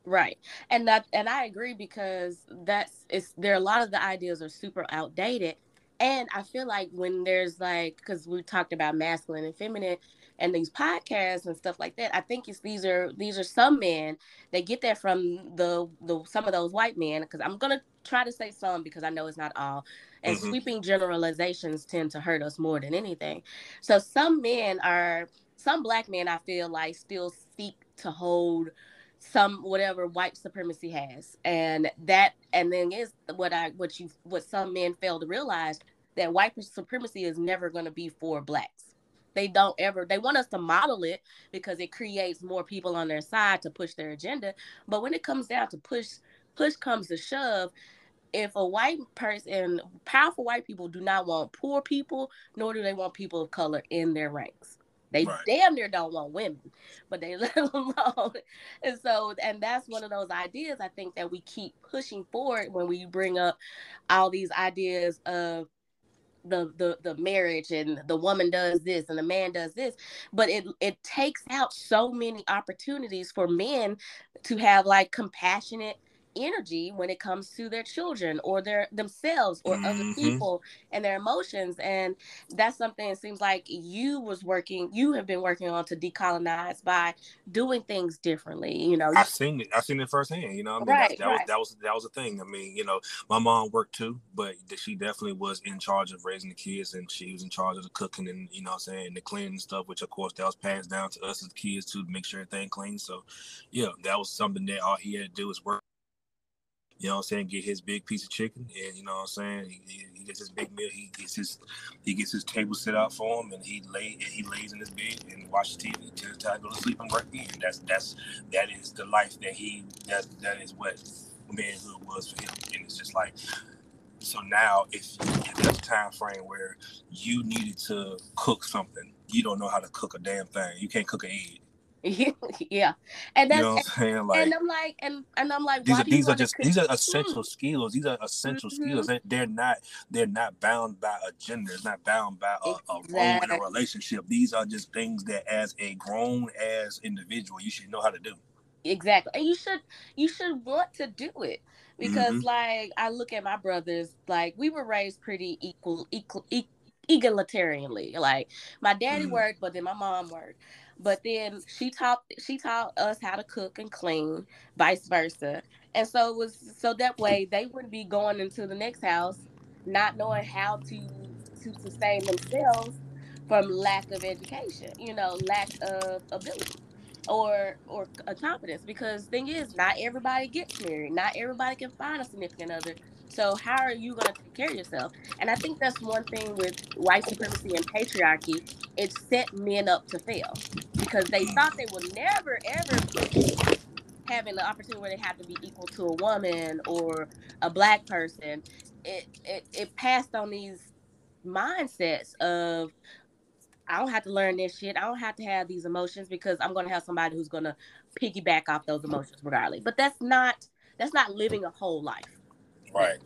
Right. And that and I agree because that's it's there a lot of the ideas are super outdated. And I feel like when there's like because we talked about masculine and feminine and these podcasts and stuff like that, I think it's these are these are some men that get that from the the some of those white men because I'm gonna try to say some because I know it's not all. And Mm-hmm. sweeping generalizations tend to hurt us more than anything. So some men are some black men I feel like still seek to hold some whatever white supremacy has, and that and then is what I what you what some men fail to realize, that white supremacy is never going to be for blacks. They don't ever they want us to model it because it creates more people on their side to push their agenda, but when it comes down to push push comes to shove, if a white person, powerful white people do not want poor people, nor do they want people of color in their ranks. They Right. damn near don't want women, but they let them alone. And so, and that's one of those ideas I think that we keep pushing forward when we bring up all these ideas of the the the marriage and the woman does this and the man does this, but it it takes out so many opportunities for men to have like compassionate energy when it comes to their children or their themselves or other Mm-hmm. people and their emotions. And that's something it seems like you was working you have been working on to decolonize by doing things differently, you know. I seen it. I seen it firsthand. You know, what I mean, that's Right, that was right. that was that was a thing. I mean, you know, my mom worked too, but she definitely was in charge of raising the kids, and she was in charge of the cooking and you know, what I'm saying, the cleaning and stuff. Which of course that was passed down to us as kids too, to make sure everything clean. So, yeah, that was something that all he had to do was work. You know what I'm saying? Get his big piece of chicken, and you know what I'm saying. He, he, he gets his big meal. He gets his he gets his table set out for him, and he lay and he lays in his bed and watches T V till it's time to go to sleep and work again. That's that's that is the life that he that that is what manhood was for him. And it's just like so now if, if there's a time frame where you needed to cook something, you don't know how to cook a damn thing. You can't cook an egg. Yeah. And You that's know what I'm saying? and Like I'm like and and I'm like, these why are do you these are want to just cook? these are Hmm. essential skills. These are essential Hmm. skills. They, they're not they're not bound by a gender. It's not bound by a, a role in a Exactly. relationship. These are just things that, as a grown as individual, you should know how to do. Exactly. And you should you should want to do it Mm-hmm. because like I look at my brothers, like we were raised pretty equal equal e- egalitarianly. Like my daddy Mm-hmm. worked, but then my mom worked. But then she taught she taught us how to cook and clean, vice versa. And so it was so that way they wouldn't be going into the next house not knowing how to to sustain themselves from lack of education, you know, lack of ability or or a competence, because thing is not everybody gets married, not everybody can find a significant other. So how are you going to take care of yourself? And I think that's one thing with white supremacy and patriarchy. It set men up to fail because they thought they would never ever be having the opportunity where they have to be equal to a woman or a black person. It it, it passed on these mindsets of I don't have to learn this shit. I don't have to have these emotions because I'm going to have somebody who's going to piggyback off those emotions regardless. But that's not that's not living a whole life. Yeah. Right.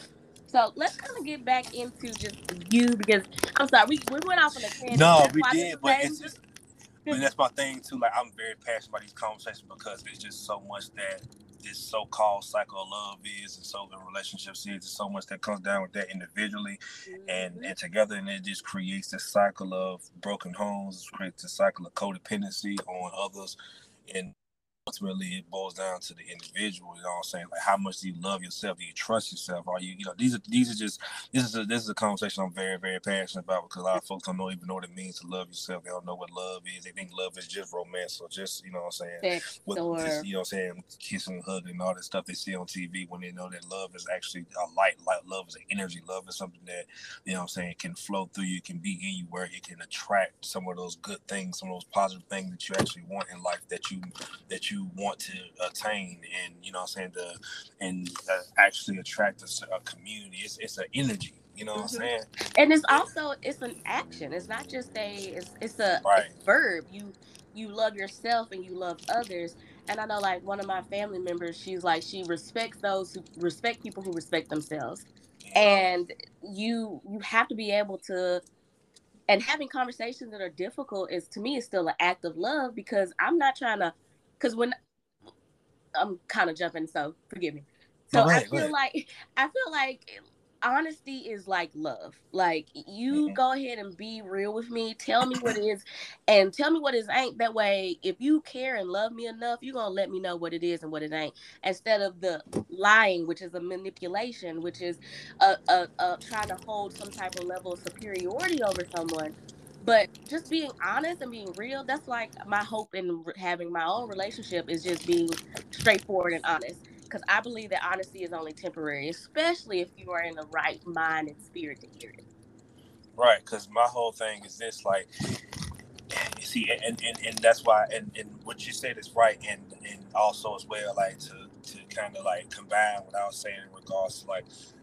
So let's kind of get back into just you because I'm sorry we, we went off on a tangent. No, That's we why this did, is but named. it's just but that's my thing too. Like I'm very passionate about these conversations because it's just so much that this so-called cycle of love is, and so the relationships is. There's so much that comes down with that individually, and Mm-hmm. and together, and it just creates this cycle of broken homes. It creates a cycle of codependency on others, and ultimately it boils down to the individual. You know what I'm saying? Like how much do you love yourself? Do you trust yourself? Are you, you know, these are these are just this is a this is a conversation I'm very, very passionate about because a lot of folks don't know even know what it means to love yourself. They don't know what love is. They think love is just romance or just, you know what I'm saying, Sex with just, or you know what I'm saying, kissing, hugging, and all that stuff they see on T V when they know that love is actually a light, light love is an energy. Love is something that, you know what I'm saying, can flow through you, can be in you where it can attract some of those good things, some of those positive things that you actually want in life that you that you want to attain, and you know what I'm saying, the and uh, actually attract a, a community. It's it's an energy. You know what I'm hmm saying? and it's Yeah. also it's an action. It's not just a it's it's a it's Right. a verb. You you love yourself and you love others. And I know like one of my family members, she's like she respects those who respect people who respect themselves. Yeah. And you you have to be able to, and having conversations that are difficult is to me is still an act of love because I'm not trying to because when I'm kind of jumping, so forgive me. No, So go I ahead, go feel ahead. like I feel like honesty is like love. Like you Mm-hmm. go ahead and be real with me. Tell me what it is, and tell me what it ain't. That way, if you care and love me enough, you're gonna let me know what it is and what it ain't. Instead of the lying, which is a manipulation, which is a, a, a trying to hold some type of level of superiority over someone. But just being honest and being real, that's like my hope in having my own relationship is just being straightforward and honest. Because I believe that honesty is only temporary, especially if you are in the right mind and spirit to hear it. Right, because my whole thing is this, like, you see, and, and, and that's why, and, and what you said is right, and and also as well, like to to kind of like combine what I was saying in regards to like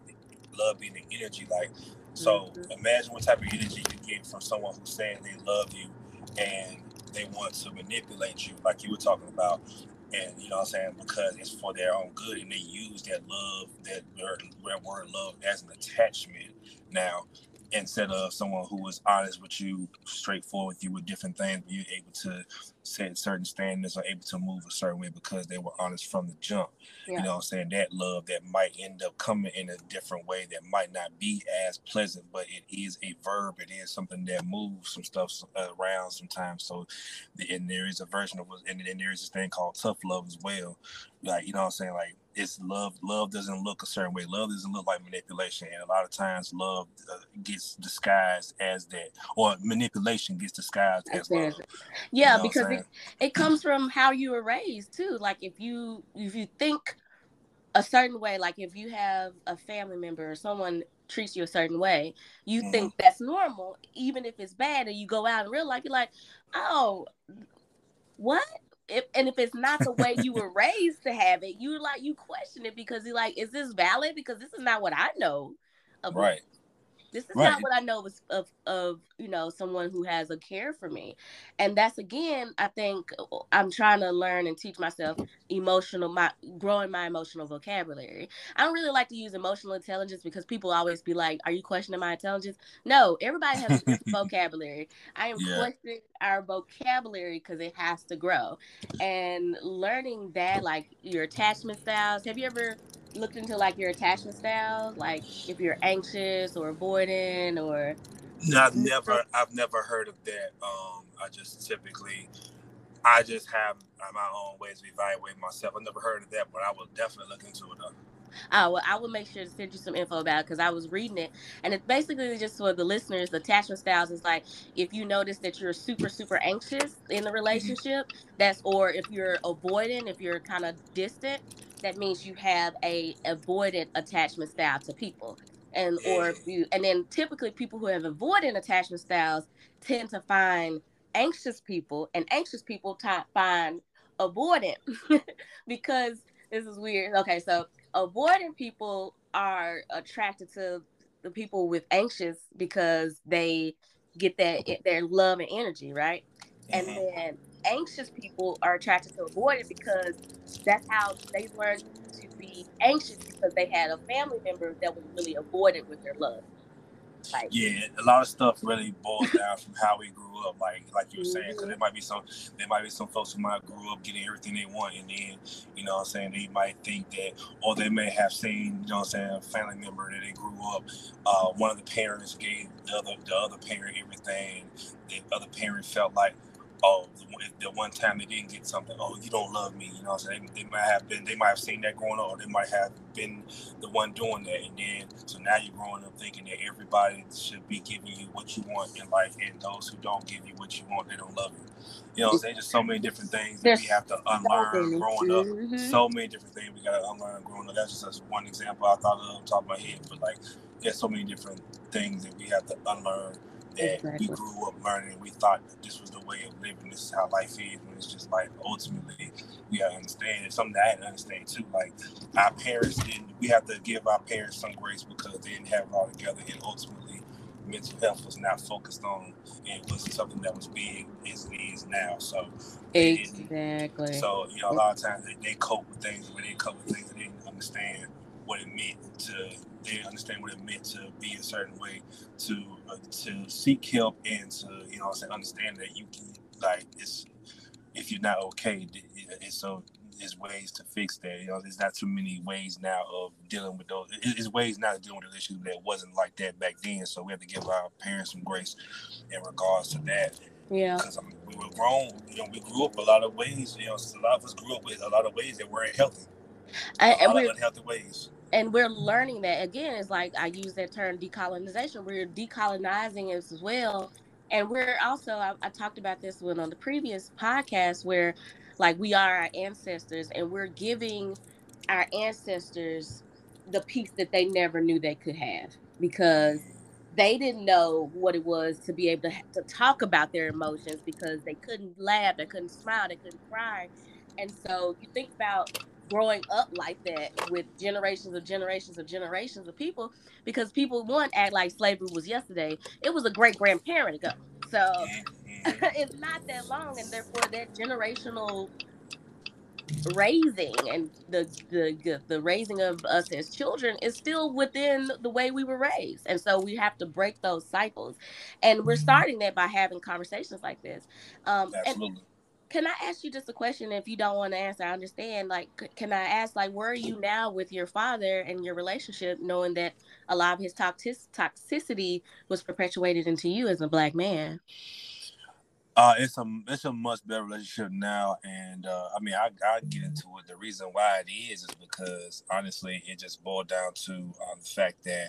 love being the energy, like, so Mm-hmm. imagine what type of energy you get from someone who's saying they love you and they want to manipulate you, like you were talking about, and you know what I'm saying, because it's for their own good, and they use that love, that word, that word love, as an attachment now, instead of someone who is honest with you, straightforward with you with different things, you're able to set certain standards or able to move a certain way because they were honest from the jump. You Yeah, know what I'm saying? That love that might end up coming in a different way that might not be as pleasant, but it is a verb. It is something that moves some stuff around sometimes. So, and there is a version of, and then there is this thing called tough love as well. Like, you know what I'm saying? Like, it's love. Love doesn't look a certain way. Love doesn't look like manipulation. And a lot of times love uh, gets disguised as that, or manipulation gets disguised I as said, love. You yeah, know what I'm because saying? it it comes from how you were raised too. Like if you if you think a certain way, like if you have a family member or someone treats you a certain way, you Mm-hmm. think that's normal, even if it's bad, and you go out in real life, you're like, oh, what? If, and if it's not the way you were raised to have it, you like you question it because you're like, is this valid? Because this is not what I know of love. Right. This is not Right. what I know of, of of you know someone who has a care for me, and that's again I think I'm trying to learn and teach myself emotional my growing my emotional vocabulary. I don't really like to use emotional intelligence because people always be like, "Are you questioning my intelligence?" No, everybody has a different vocabulary. I am Yeah. questioning our vocabulary because it has to grow, and learning that like your attachment styles. Have you ever looked into like your attachment styles, like if you're anxious or avoidant or No, I've neutral? never, I've never heard of that. Um, I just typically, I just have my own ways of evaluating myself. I never heard of that, but I will definitely look into it. Though. Oh, well, I will make sure to send you some info about it because I was reading it. And it's basically just for the listeners, the attachment styles is like if you notice that you're super, super anxious in the Mm-hmm. relationship, that's or if you're avoidant, if you're kind of distant, that means you have a avoidant attachment style to people. And or if Yeah. you and then typically people who have avoidant attachment styles tend to find anxious people and anxious people t- find avoidant because this is weird. Okay, so avoidant people are attracted to the people with anxious because they get that their love and energy, right? And Mm-hmm. then anxious people are attracted to avoidant because that's how they learned to be anxious because they had a family member that was really avoidant with their love. Like, Yeah, a lot of stuff really boils down from how we grew up, like like you were saying, because mm-hmm, there might be some there might be some folks who might grew up getting everything they want, and then you know what I'm saying they might think that, or they may have seen you know what I'm saying a family member that they grew up, uh, one of the parents gave the other the other parent everything, the other parent felt like. Oh, if the one time they didn't get something, oh, you don't love me. You know what I'm saying? They, they might have been, they might have seen that growing up, or they might have been the one doing that, and then so now you're growing up thinking that everybody should be giving you what you want in life, and those who don't give you what you want, they don't love you. You know, what I'm saying just so many different things that we there's have to so unlearn many. growing up. Mm-hmm. So many different things we gotta unlearn growing up. That's just one example I thought of on top of my head, but like there's so many different things that we have to unlearn that we Exactly. grew up learning and we thought that this was the way of living, this is how life is, when it's just like ultimately we gotta understand. It's something that I had to understand too. Like our parents didn't we have to give our parents some grace because they didn't have it all together, and ultimately mental health was not focused on and it wasn't something that was big as it is now. So they didn't Exactly. so, you know, a lot of times they, they cope with things when they cope with things they didn't understand what it meant to they didn't understand what it meant to be a certain way, to uh, to seek help and to, you know, say understand that you can like it's if you're not okay, it's so is ways to fix that. You know, there's not too many ways now of dealing with those. There's ways now of dealing with those issues that wasn't like that back then. So we have to give our parents some grace in regards to that. Yeah. Because I mean, we were grown. You know, we grew up a lot of ways. You know, a lot of us grew up with a lot of ways that weren't healthy. And, a and lot we're of unhealthy ways. And we're learning that again. It's like I use that term decolonization. We're decolonizing as well. And we're also, I, I talked about this one on the previous podcast where like we are our ancestors and we're giving our ancestors the peace that they never knew they could have because they didn't know what it was to be able to, to talk about their emotions because they couldn't laugh, they couldn't smile, they couldn't cry. And so you think about growing up like that with generations of generations of generations of people because people one act like slavery was yesterday. It was a great grandparent ago. So it's not that long and therefore that generational raising and the, the the raising of us as children is still within the way we were raised, and so we have to break those cycles, and we're starting that by having conversations like this. Um and Absolutely. can I ask you just a question? If you don't want to answer, I understand. Like, can I ask, like, where are you now with your father and your relationship, knowing that a lot of his toxic toxicity was perpetuated into you as a Black man? Uh, it's a it's a much better relationship now, and uh, I mean, I I get into it. The reason why it is is because honestly, it just boiled down to um, the fact that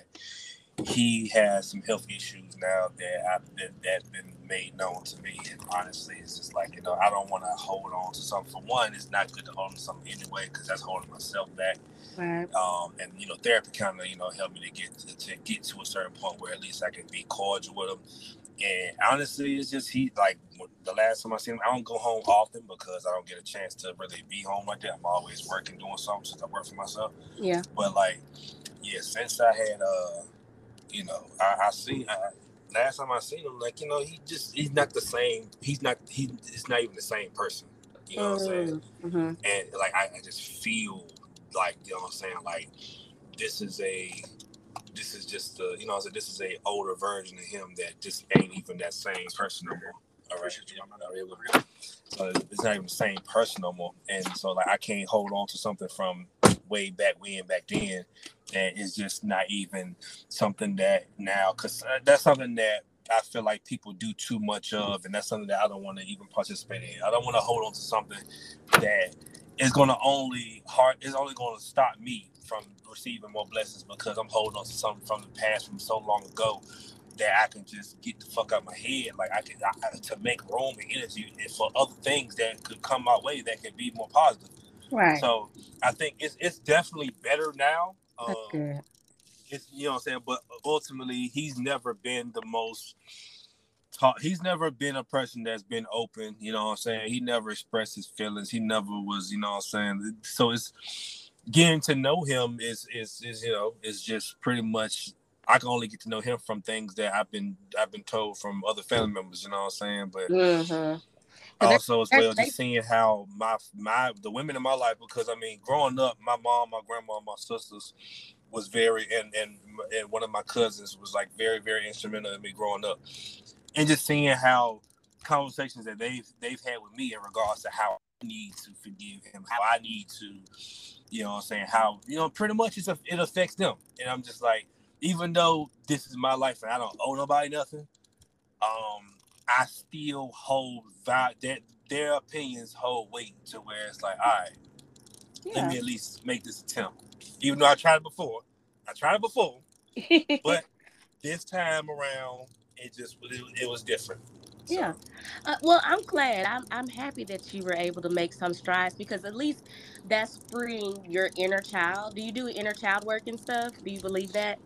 he has some health issues now that I've been that's been made known to me, and honestly, it's just like you know, I don't want to hold on to something. For one, it's not good to hold on to something anyway because that's holding myself back. Right. Um, and you know, therapy kind of you know helped me to get to, to get to a certain point where at least I can be cordial with him. And honestly, it's just he like the last time I seen him, I don't go home often because I don't get a chance to really be home like that. I'm always working, doing something since I work for myself. Yeah. But like, yeah, since I had, uh, you know, I, I seen I, last time I seen him, like you know, he just he's not the same. He's not he. It's not even the same person. You know what I'm saying? Mm-hmm. And like I, I just feel like you know what I'm saying. Like this is a. This is just the, you know, so this is a older version of him that just ain't even that same person no more. All right, so it's not even the same person no more, and so like I can't hold on to something from way back when, back then, that is just not even something that now, because that's something that I feel like people do too much of, and that's something that I don't want to even participate in. I don't want to hold on to something that is going to only hard is only going to stop me from receiving more blessings because I'm holding on to something from the past from so long ago that I can just get the fuck out of my head. Like I can I, to make room and energy for other things that could come my way that could be more positive. Right. So I think it's it's definitely better now. Um, That's good. It's you know what I'm saying, but ultimately he's never been the most. Talk, he's never been a person that's been open. You know what I'm saying. He never expressed his feelings. He never was. You know what I'm saying. So it's. Getting to know him is, is is you know is just pretty much I can only get to know him from things that I've been I've been told from other family members, you know what I'm saying? But mm-hmm. also as well, just seeing how my my the women in my life, because I mean, growing up, my mom, my grandma, my sisters was very and and and one of my cousins was like very very instrumental in me growing up, and just seeing how conversations that they've they've had with me in regards to how I need to forgive him, how I need to. You know what I'm saying? How, you know, pretty much it's a, it affects them. And I'm just like, even though this is my life and I don't owe nobody nothing, um, I still hold that their opinions hold weight to where it's like, all right, yeah. Let me at least make this attempt. Even though I tried it before. I tried it before. But this time around, it just, it, it was different. So. Yeah. Uh, well, I'm glad. I'm I'm happy that you were able to make some strides because at least that's freeing your inner child. Do you do inner child work and stuff? Do you believe that?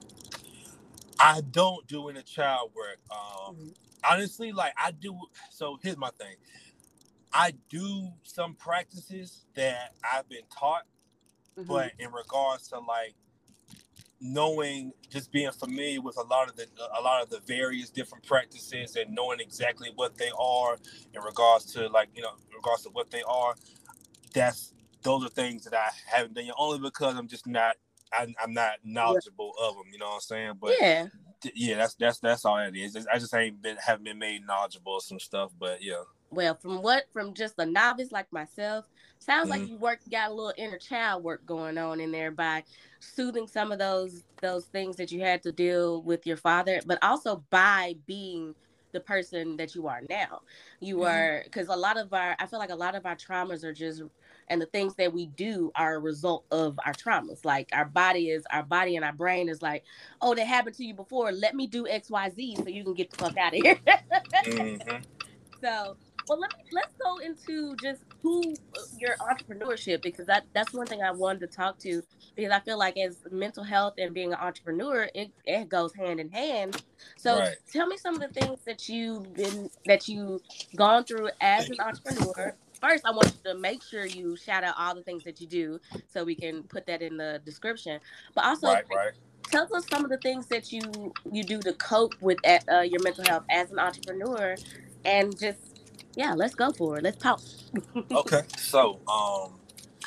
I don't do inner child work. Um, mm-hmm. Honestly, like I do. So here's my thing. I do some practices that I've been taught, mm-hmm. but in regards to like knowing, just being familiar with a lot of the a lot of the various different practices and knowing exactly what they are in regards to like you know in regards to what they are, that's those are things that I haven't done yet, only because I'm just not I, I'm not knowledgeable yeah. of them. You know what I'm saying? But yeah, th- yeah, that's that's that's all it is. I just ain't been haven't been made knowledgeable of some stuff. But yeah. Well, from what from just a novice like myself, Sounds like Mm-hmm. you work got a little inner child work going on in there by soothing some of those those things that you had to deal with your father, but also by being the person that you are now. You Mm-hmm. are, because a lot of our, I feel like a lot of our traumas are just, and the things that we do are a result of our traumas. Like our body is our body and our brain is like, oh, that happened to you before. Let me do X Y Z so you can get the fuck out of here. Mm-hmm. So, well, let me let's go into just who uh, your entrepreneurship, because that that's one thing I wanted to talk to, because I feel like as mental health and being an entrepreneur, it it goes hand in hand. So, Right. tell me some of the things that you've been that you gone through as an entrepreneur. First, I want you to make sure you shout out all the things that you do so we can put that in the description. But also, Right. Right. tell us some of the things that you you do to cope with uh, your mental health as an entrepreneur, and just, yeah, let's go for it, let's talk. Okay. So, um,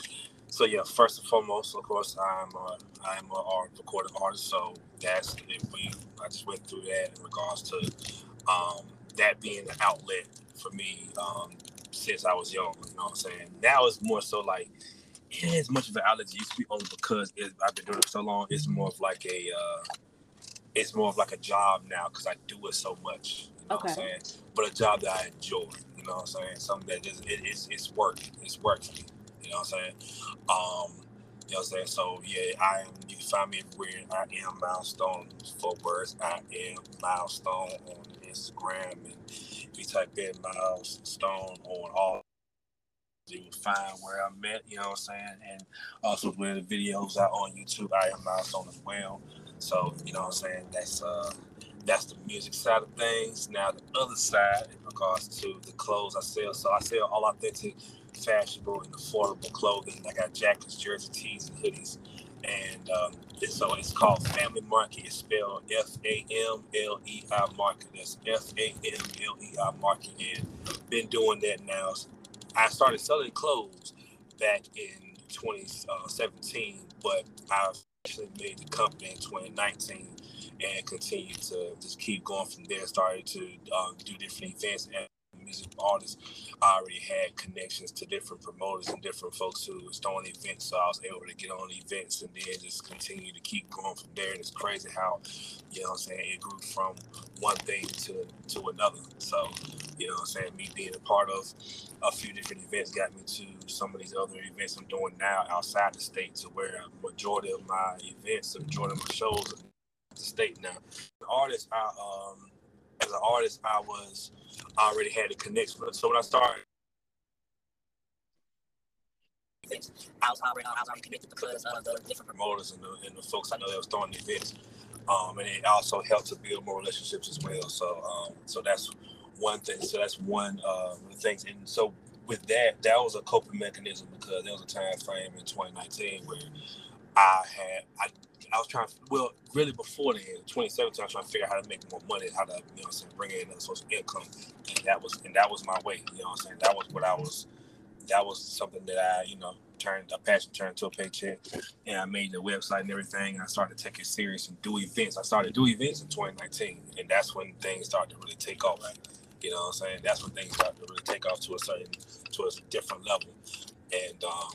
so yeah. First and foremost, of course, I'm a I'm a art recording artist. So that's if we. I just went through that in regards to um, that being the outlet for me um, since I was young. You know what I'm saying? Now it's more so like it ain't as much of an outlet as it used to be only because it, I've been doing it for so long. It's more of like a uh, it's more of like a job now because I do it so much. You know what I'm Okay. saying? But a job that I enjoy. You know what I'm saying? Something that is it, it's it's work. It's work for me. You know what I'm saying? Um, you know what I'm saying? So yeah, I am. You can find me everywhere. I am Milestone. Four words. I am Milestone on Instagram, and if you type in Milestone on all, you will find where I'm at, you know what I'm saying? And also where the videos are on YouTube, I am Milestone as well. So, you know what I'm saying? That's uh that's the music side of things. Now the other side in regards to the clothes I sell. So I sell all authentic, fashionable and affordable clothing. I got jackets, jersey tees, and hoodies. And um, it's, so it's called Family Market. It's spelled F A M L E I Market. That's F A M L E I Market. And been doing that now. I started selling clothes back in twenty seventeen, but I've actually made the company in twenty nineteen and continued to just keep going from there. Started to um, do different events as a music artist. I already had connections to different promoters and different folks who was throwing events, so I was able to get on events and then just continue to keep going from there. And it's crazy how, you know what I'm saying, it grew from one thing to, to another. So, you know what I'm saying, me being a part of a few different events got me to some of these other events I'm doing now outside the state, to where a majority of my events, the majority of my shows are the state now. The artist, I um, as an artist, I was I already had a connection with. So when I started, I was already I was already connected because of the different promoters and the, and the folks I know that was throwing the events. Um, and it also helped to build more relationships as well. So um, so that's one thing. So that's one uh, of the things. And so with that, that was a coping mechanism because there was a time frame in twenty nineteen where I had I I was trying to, well, really before then, twenty seventeen, I was trying to figure out how to make more money, how to, you know what I'm saying, bring in another source of income. And that was and that was my way, you know what I'm saying? That was what I was that was something that I, you know, turned a passion turned to a paycheck. And I made the website and everything. And I started to take it serious and do events. I started to do events in twenty nineteen. And that's when things started to really take off. Right? You know what I'm saying? That's when things started to really take off to a certain, to a different level. And, um,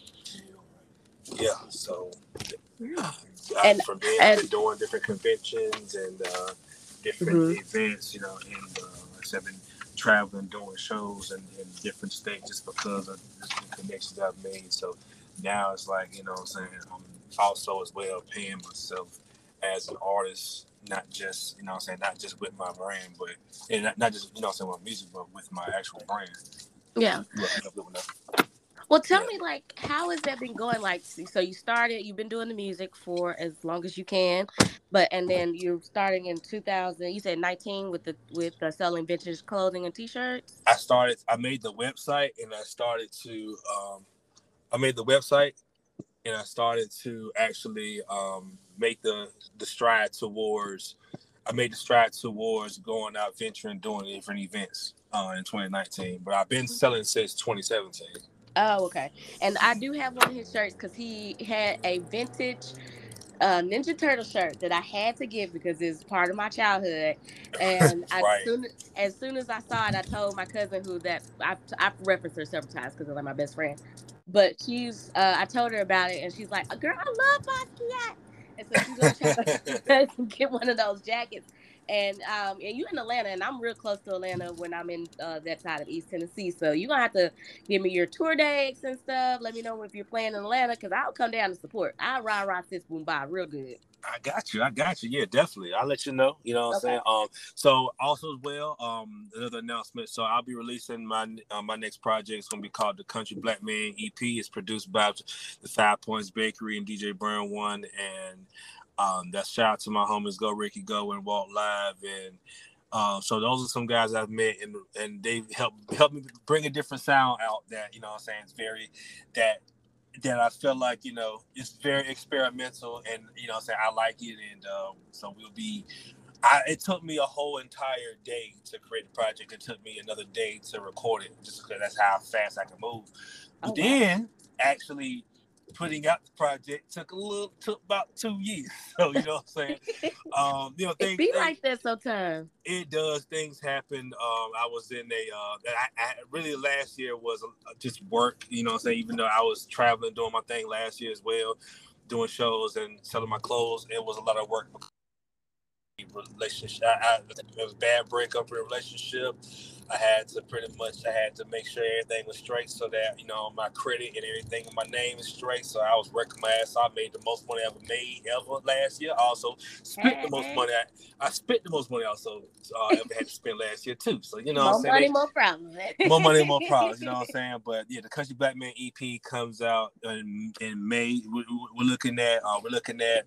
yeah, so Yeah. I, And from there, I've and been doing different conventions and uh, different mhm. events, you know, and uh, like I said, I've been traveling, doing shows in, in different states just because of the connections I've made. So now it's like, you know what I'm saying, I'm also as well paying myself as an artist, not just, you know what I'm saying, not just with my brand, but, and not, not just, you know what I'm saying, with music, but with my actual brand. Yeah. Right. Well, tell Yeah. me, like, how has that been going? Like, so so you started, you've been doing the music for as long as you can, but and then you're starting in two thousand. You said nineteen with the with the selling vintage clothing and t-shirts. I started, I made the website and I started to, um, I made the website and I started to actually um, make the the stride towards. I made the stride towards going out, venturing, doing different events uh, in twenty nineteen. But I've been selling since twenty seventeen. Oh, okay. And I do have one of his shirts because he had a vintage uh, Ninja Turtle shirt that I had to get because it's part of my childhood. And I Right. soon as soon as I saw it, I told my cousin who that I've I've referenced her several times because they're like my best friend. but she's uh I told her about it and she's like, girl, I love Basquiat. And so she's gonna try to get one of those jackets. And um and you in Atlanta and I'm real close to Atlanta when I'm in uh that side of East Tennessee. So you're gonna have to give me your tour dates and stuff. Let me know if you're playing in Atlanta because I'll come down to support. I'll ride ride sis boom by real good. I got you. I got you. Yeah, definitely. I'll let you know. You know what I'm Okay. saying? Um, so also as well, um, another announcement. So I'll be releasing my uh, my next project. It's gonna be called the Country Black Man E P. It's produced by the Five Points Bakery and D J Brown One, and um, that's shout out to my homies Go Ricky Go and Walt Live, and uh, so those are some guys I've met, and and they help help me bring a different sound out that you know what I'm saying it's very that. that I feel like, you know, it's very experimental and, you know, I'm saying I like it. And um, so we'll be, I, it took me a whole entire day to create the project. It took me another day to record it just because that's how fast I can move. But Oh, wow. then actually putting out the project took a little, took about two years. So, you know what I'm saying? Um, you know, It things, be things, like that sometimes. It does. Things happen. Um, I was in a, uh, I, I really last year was just work, you know what I'm saying? Even though I was traveling, doing my thing last year as well, doing shows and selling my clothes, it was a lot of work. Relationship, I, I, it was a bad breakup in a relationship. I had to pretty much, I had to make sure everything was straight so that, you know, my credit and everything in my name is straight. So I was working my ass off. I made the most money I ever made ever last year. Also spent Hey. the most money. I, I spent the most money also uh, I ever had to spend last year too. So, you know more what I'm saying? money, They, more problems. more money, more problems. You know what I'm saying? But yeah, the Country Black Man E P comes out in, in May. We, we're looking at, uh, we're looking at,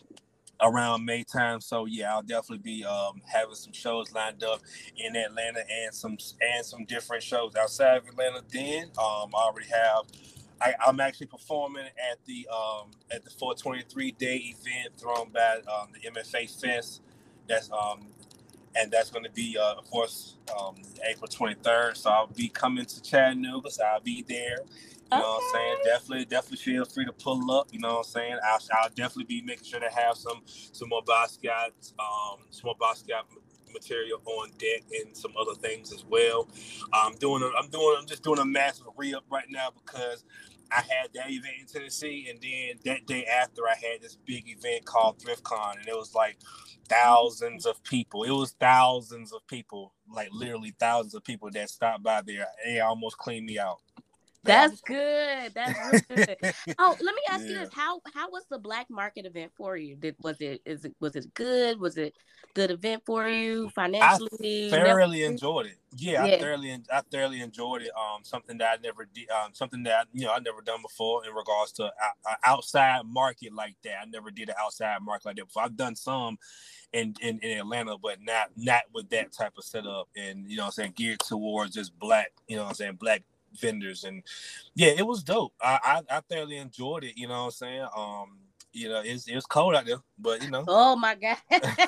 around May time, so yeah, I'll definitely be um, having some shows lined up in Atlanta and some and some different shows outside of Atlanta. Then um, I already have. I, I'm actually performing at the um, at the four twenty-three day event thrown by um, the M F A Fest. That's um, and that's going to be uh, of course um, April twenty-third. So I'll be coming to Chattanooga. So I'll be there. You know Okay. what I'm saying? Definitely, definitely feel free to pull up. You know what I'm saying? I'll, I'll definitely be making sure to have some some more Basquiat, um, some more Basquiat material on deck and some other things as well. I'm doing, a, I'm doing, I'm just doing a massive re-up right now because I had that event in Tennessee, and then that day after, I had this big event called ThriftCon, and it was like thousands of people. It was thousands of people, like literally thousands of people that stopped by there. They almost cleaned me out. That's good. That's real good. Oh, let me ask yeah. you this: how how was the black market event for you? Did was it is it was it good? Was it good event for you financially? I thoroughly Never... enjoyed it. Yeah, yeah. I thoroughly I thoroughly enjoyed it. Um, something that I never did. Um, something that you know I never done before in regards to an outside market like that. I never did an outside market like that before. I've done some in, in, in Atlanta, but not not with that type of setup. And you know, what I'm saying geared towards just black. You know, what I'm saying black vendors, and yeah, it was dope. I, I I thoroughly enjoyed it. You know what I'm saying? Um, you know, it's it was cold out there, but you know, oh my god,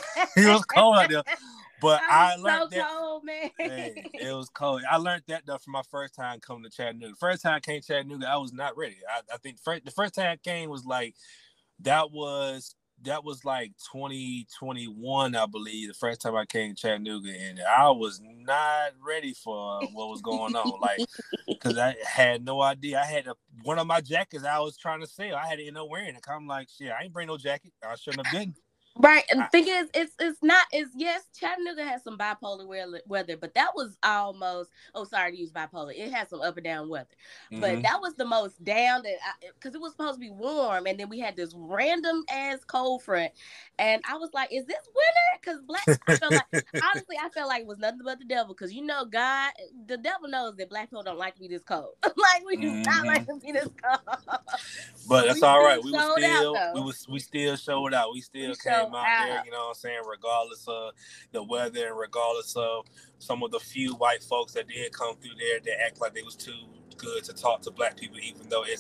it was cold out there. But I, I learned so that cold, man. hey, it was cold. I learned that though from my first time coming to Chattanooga. First time I came to Chattanooga, I was not ready. I, I think first, the first time I came was like that was that was like twenty twenty-one, I believe, the first time I came to Chattanooga, and I was not ready for what was going on. Like, because I had no idea. I had a, one of my jackets I was trying to sell. I had to end up wearing it. I'm like, shit, I ain't bring no jacket. I shouldn't have been. Right, and the thing is, it's it's not is yes, Chattanooga has some bipolar weather, but that was almost oh sorry to use bipolar. It had some up and down weather, mm-hmm. but that was the most down that because it was supposed to be warm, and then we had this random ass cold front, and I was like, is this winter? Because black, I felt like honestly, I felt like it was nothing but the devil. Because you know, God, the devil knows that black people don't like to be this cold. Like we do mm-hmm. not like to be this cold. But that's all right. We were still out, we was we still showed out. We still we came out, out there, you know what I'm saying, regardless of the weather and regardless of some of the few white folks that did come through there that act like they was too good to talk to black people, even though it's a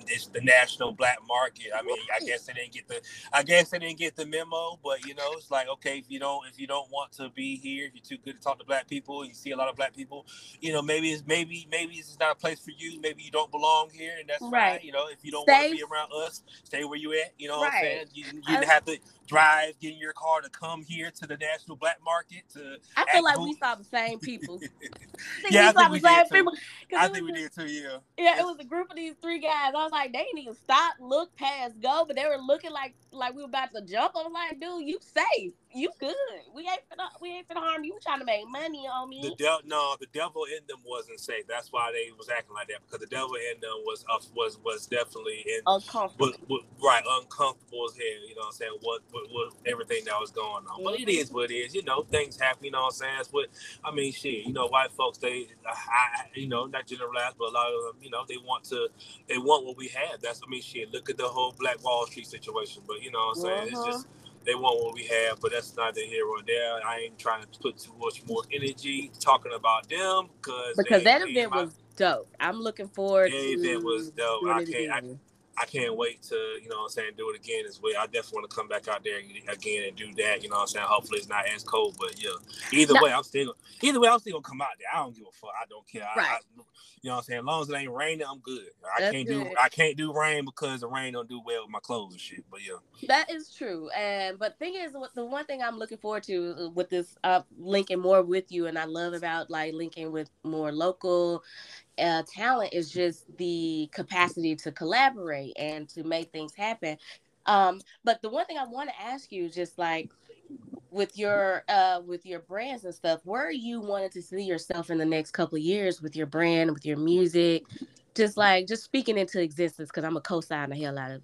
it's the national black market. I mean, I guess they didn't get the, I guess they didn't get the memo, but you know, it's like, okay, if you don't, if you don't want to be here, if you're too good to talk to black people, you see a lot of black people, you know, maybe it's maybe maybe this is not a place for you. Maybe you don't belong here, and that's Right. fine. You know, if you don't Stay, want to be around us, stay where you at. You know what I'm saying? right. You, you I, didn't have to drive, get in your car to come here to the national black market to I feel act like boo- we saw the same people. I think Yeah, we I saw think the we did same too. people. 'Cause I it was think we just- did too. Yeah. Yeah, it It's- was a group of these three guys. I was like, they didn't even stop, look, pass, go, but they were looking like like we were about to jump. I was like, dude, you safe, you good. We ain't finna, we ain't finna harm you. We trying to make money on The me. devil, no, the devil in them wasn't safe. That's why they was acting like that, because the devil in them was uh, was was definitely in, Uncomfortable. was, was, right, uncomfortable as hell. You know what I'm saying? What, what, what everything that was going on, but it is what it is. You know, things happen. You know what I'm saying? It's what I mean. Shit, you know, white folks, they, I, you know, not generalized, but a lot of them, you know, they want to, they want what we have. That's I mean, shit. Look at the whole Black Wall Street situation. But you know what I'm saying? Uh-huh. It's just. They want what we have, but that's neither here or there. I ain't trying to put too much more energy talking about them because because that they, event my, was dope. I'm looking forward their to event was dope. doing I it can't. I, again. I can't wait to, you know what I'm saying, do it again as well. I definitely want to come back out there again and do that, you know what I'm saying? Hopefully it's not as cold, but yeah. Either No. way, I'm still either way, I'm still gonna come out there. I don't give a fuck. I don't care. I, Right. I, you know what I'm saying? As long as it ain't raining, I'm good. I That's can't good. do I can't do rain because the rain don't do well with my clothes and shit. But yeah. That is true. And but thing is, the one thing I'm looking forward to with this uh linking more with you, and I love about like linking with more local uh, talent is just the capacity to collaborate and to make things happen. Um, but the one thing I want to ask you, just like with your uh with your brands and stuff, where you wanted to see yourself in the next couple of years with your brand, with your music, just like just speaking into existence, because I'm a co-sign the hell out of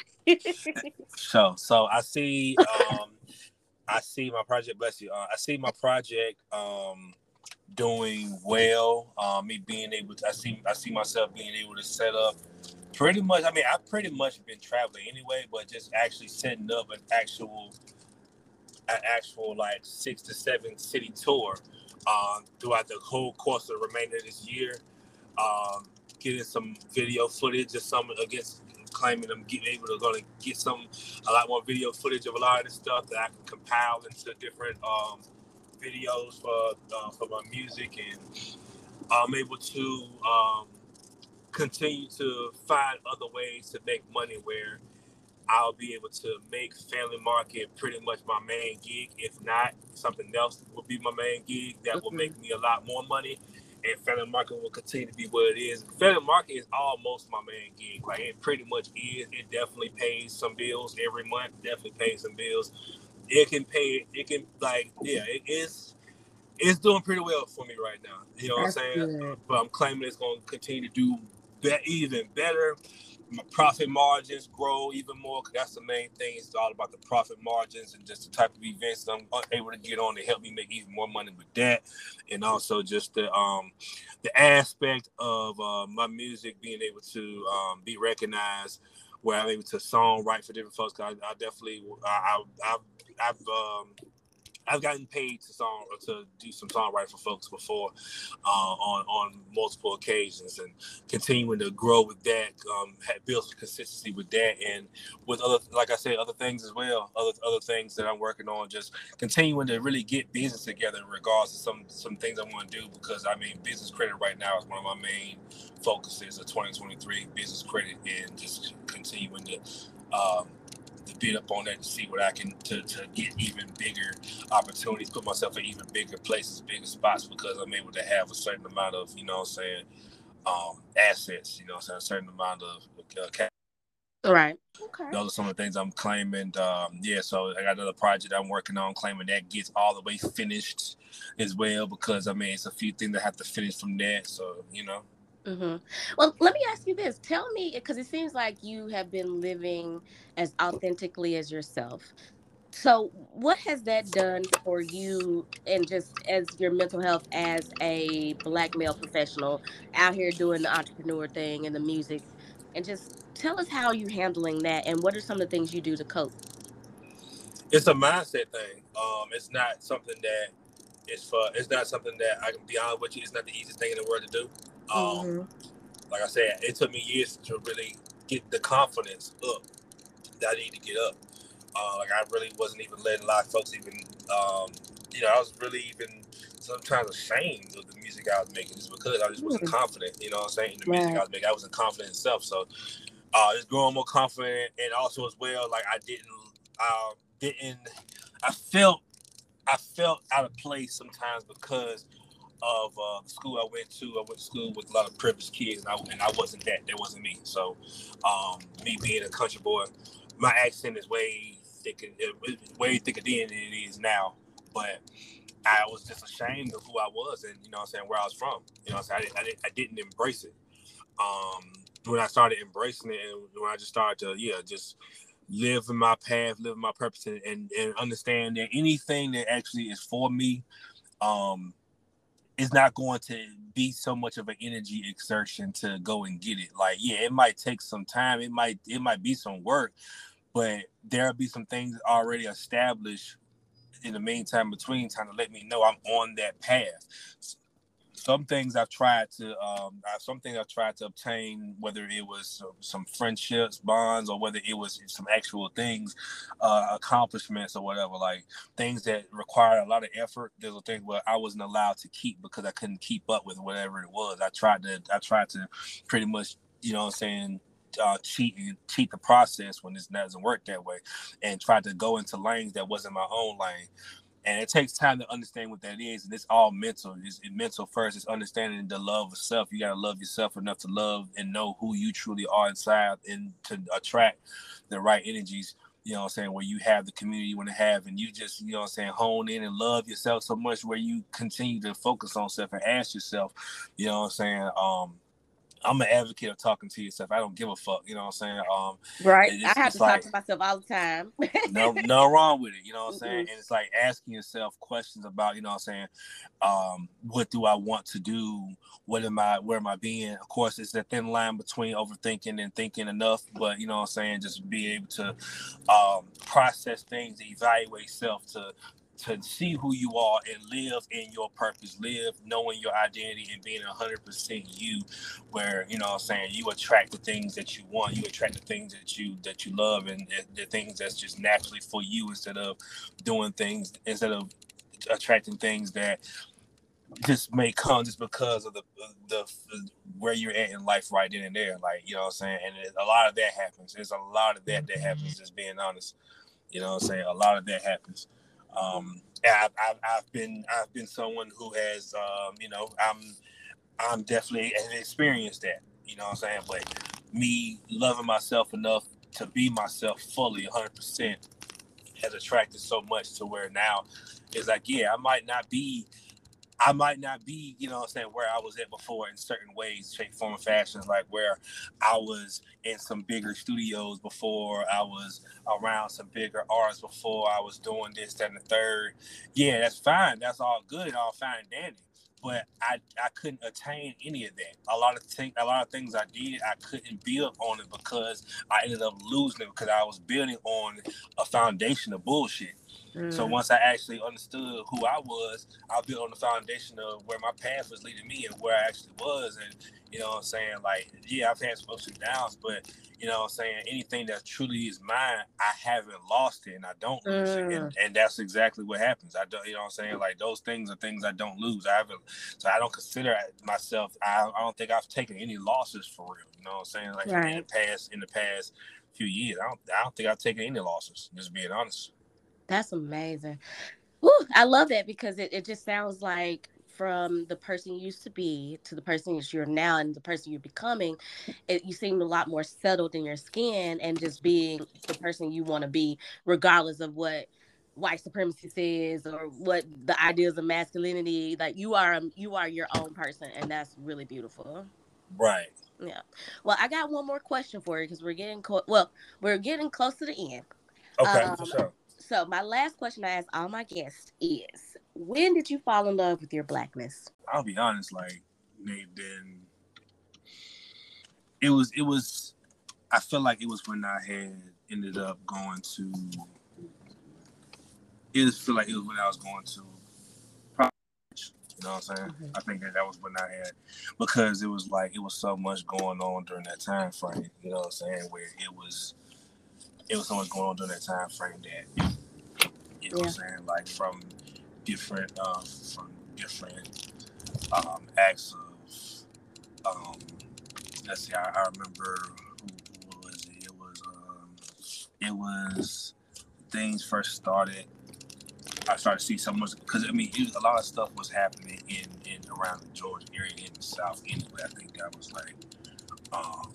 it. So so I see um I see my project, bless you. Uh, I see my project um doing well. Um, me being able to, I see, I see myself being able to set up pretty much. I mean, I've pretty much been traveling anyway, but just actually setting up an actual, an actual like six to seven city tour um, throughout the whole course of the remainder of this year. Um, getting some video footage of some against claiming I'm getting able to going to get some a lot more video footage of a lot of this stuff that I can compile into different. Um, videos for uh, for my music, and I'm able to um, continue to find other ways to make money where I'll be able to make Family Market pretty much my main gig. If not, something else will be my main gig that will make me a lot more money, and Family Market will continue to be what it is. Family Market is almost my main gig. Like it pretty much is. It definitely pays some bills every month. Definitely pays some bills. It can pay. It can like yeah. It is. It's doing pretty well for me right now. You know That's what I'm saying? good. But I'm claiming it's going to continue to do be- even better. My profit margins grow even more, because that's the main thing. It's all about the profit margins and just the type of events that I'm able to get on to help me make even more money with that. And also just the um the aspect of uh, my music being able to um, be recognized, where I'm able to songwrite for different folks. Cause I, I definitely, I, I, I've, I've um, I've gotten paid to song to do some songwriting for folks before uh, on on multiple occasions, and continuing to grow with that, um, build some consistency with that, and with other, like I said, other things as well, other other things that I'm working on. Just continuing to really get business together in regards to some some things I want to do, because I mean, business credit right now is one of my main focuses of twenty twenty-three. Business credit, and just continuing to. Um, to bid up on that to see what I can to, to get even bigger opportunities, put myself in even bigger places, bigger spots, because I'm able to have a certain amount of, you know what I'm saying, um, assets, you know what I'm saying, a certain amount of uh, cash. All right. Okay. Those are some of the things I'm claiming. Um, yeah, so I got another project I'm working on, claiming that gets all the way finished as well, because I mean, it's a few things that have to finish from that. So, you know. Mm-hmm. Well, let me ask you this. Tell me, because it seems like you have been living as authentically as yourself. So, what has that done for you, and just as your mental health as a black male professional out here doing the entrepreneur thing and the music? And just tell us how you handling that, and what are some of the things you do to cope? It's a mindset thing. Um, it's not something that is for. It's not something that I can be honest with you. It's not the easiest thing in the world to do. Um, Mm-hmm. like I said, it took me years to really get the confidence up that I need to get up. Uh, like I really wasn't even letting a lot of folks even, um, you know, I was really even sometimes ashamed of the music I was making just because I just wasn't Mm. confident, you know what I'm saying, in the Right. music I was making. I wasn't confident in self. So uh, just growing more confident, and also as well, like I didn't, uh, didn't, I felt, I felt out of place sometimes because of uh, the school I went to. I went to school with a lot of privileged kids, and I, and I wasn't that. That wasn't me. So, um, me being a country boy, my accent is way thicker, way thicker then than it is now. But I was just ashamed of who I was, and you know, what I'm saying, where I was from. You know, what I'm saying, I, I, didn't, I didn't embrace it. Um, when I started embracing it, and when I just started to, yeah, just live in my path, live in my purpose, and, and, and understand that anything that actually is for me, um, it's not going to be so much of an energy exertion to go and get it. Like, yeah, it might take some time. It might it might be some work, but there'll be some things already established in the meantime between time to let me know I'm on that path. Some things I've tried to, um, some things I've tried to obtain, whether it was some, some friendships, bonds, or whether it was some actual things, uh, accomplishments or whatever, like things that require a lot of effort. There's a thing where I wasn't allowed to keep because I couldn't keep up with whatever it was. I tried to, I tried to pretty much, you know what I'm saying, uh, cheat and cheat the process when this doesn't work that way, and tried to go into lanes that wasn't my own lane. And it takes time to understand what that is. And it's all mental. It's, it's mental first. It's understanding the love of self. You got to love yourself enough to love and know who you truly are inside and to attract the right energies, you know what I'm saying, where you have the community you want to have. And you just, you know what I'm saying, hone in and love yourself so much where you continue to focus on self and ask yourself, you know what I'm saying, um, I'm an advocate of talking to yourself. I don't give a fuck. You know what I'm saying? Um, Right. I it's, have it's to talk like, to myself all the time. no, no wrong with it. You know what I'm saying? Mm-mm. And it's like asking yourself questions about, you know what I'm saying? Um, what do I want to do? What am I, where am I being? Of course, it's a thin line between overthinking and thinking enough, but you know what I'm saying? Just be able to um, process things, evaluate self to to see who you are and live in your purpose, live knowing your identity and being one hundred percent you, where, you know what I'm saying, you attract the things that you want, you attract the things that you that you love, and the things that's just naturally for you, instead of doing things, instead of attracting things that just may come just because of the, the, the where you're at in life right then and there. Like, you know what I'm saying? And a lot of that happens. There's a lot of that that happens, just being honest. You know what I'm saying? A lot of that happens. Um, I've, I've, I've been I've been someone who has um, you know, I'm I'm definitely have experienced that. You know what I'm saying? But me loving myself enough to be myself fully one hundred percent has attracted so much to where now it's like, yeah, I might not be I might not be, you know what I'm saying, where I was at before in certain ways, shape, form, and fashions, like where I was in some bigger studios before, I was around some bigger artists before, I was doing this, that, and the third. Yeah, that's fine. That's all good, all fine and dandy. But I, I couldn't attain any of that. A lot of things, a lot of things I did, I couldn't build on it because I ended up losing it because I was building on a foundation of bullshit. So Mm. once I actually understood who I was, I built on the foundation of where my path was leading me and where I actually was. And, you know what I'm saying? Like, yeah, I've had some ups and downs, but, you know what I'm saying? Anything that truly is mine, I haven't lost it and I don't lose it. And, Mm. and that's exactly what happens. I don't, you know what I'm saying? Like, those things are things I don't lose. I haven't, so I don't consider myself, I, I don't think I've taken any losses for real. You know what I'm saying? Like, in, in the Right. past, in the past few years, I don't, I don't think I've taken any losses, just being honest. That's amazing. Woo, I love that because it, it just sounds like from the person you used to be to the person that you're now and the person you're becoming, it, you seem a lot more settled in your skin and just being the person you want to be, regardless of what white supremacy says or what the ideas of masculinity. Like you are, um, you are your own person, and that's really beautiful. Right. Yeah. Well, I got one more question for you because we're getting co- well, we're getting close to the end. Okay, for Um, sure. so my last question I ask all my guests is, when did you fall in love with your blackness? I'll be honest, like they've been. It was. It was. I feel like it was when I had ended up going to. It was feel like it was when I was going to college. You know what I'm saying? Mm-hmm. I think that that was when I had, because it was like, it was so much going on during that time frame, you know what I'm saying, where it was, it was so much going on during that time frame that, you know yeah. what I'm saying, like from different, uh, from different um, acts of, um, let's see, I, I remember, who, who was it? It was, um, it was, things first started, I started to see so much, because I mean, it, a lot of stuff was happening in, in around the Georgia area, in the South anyway. I think that was like, um,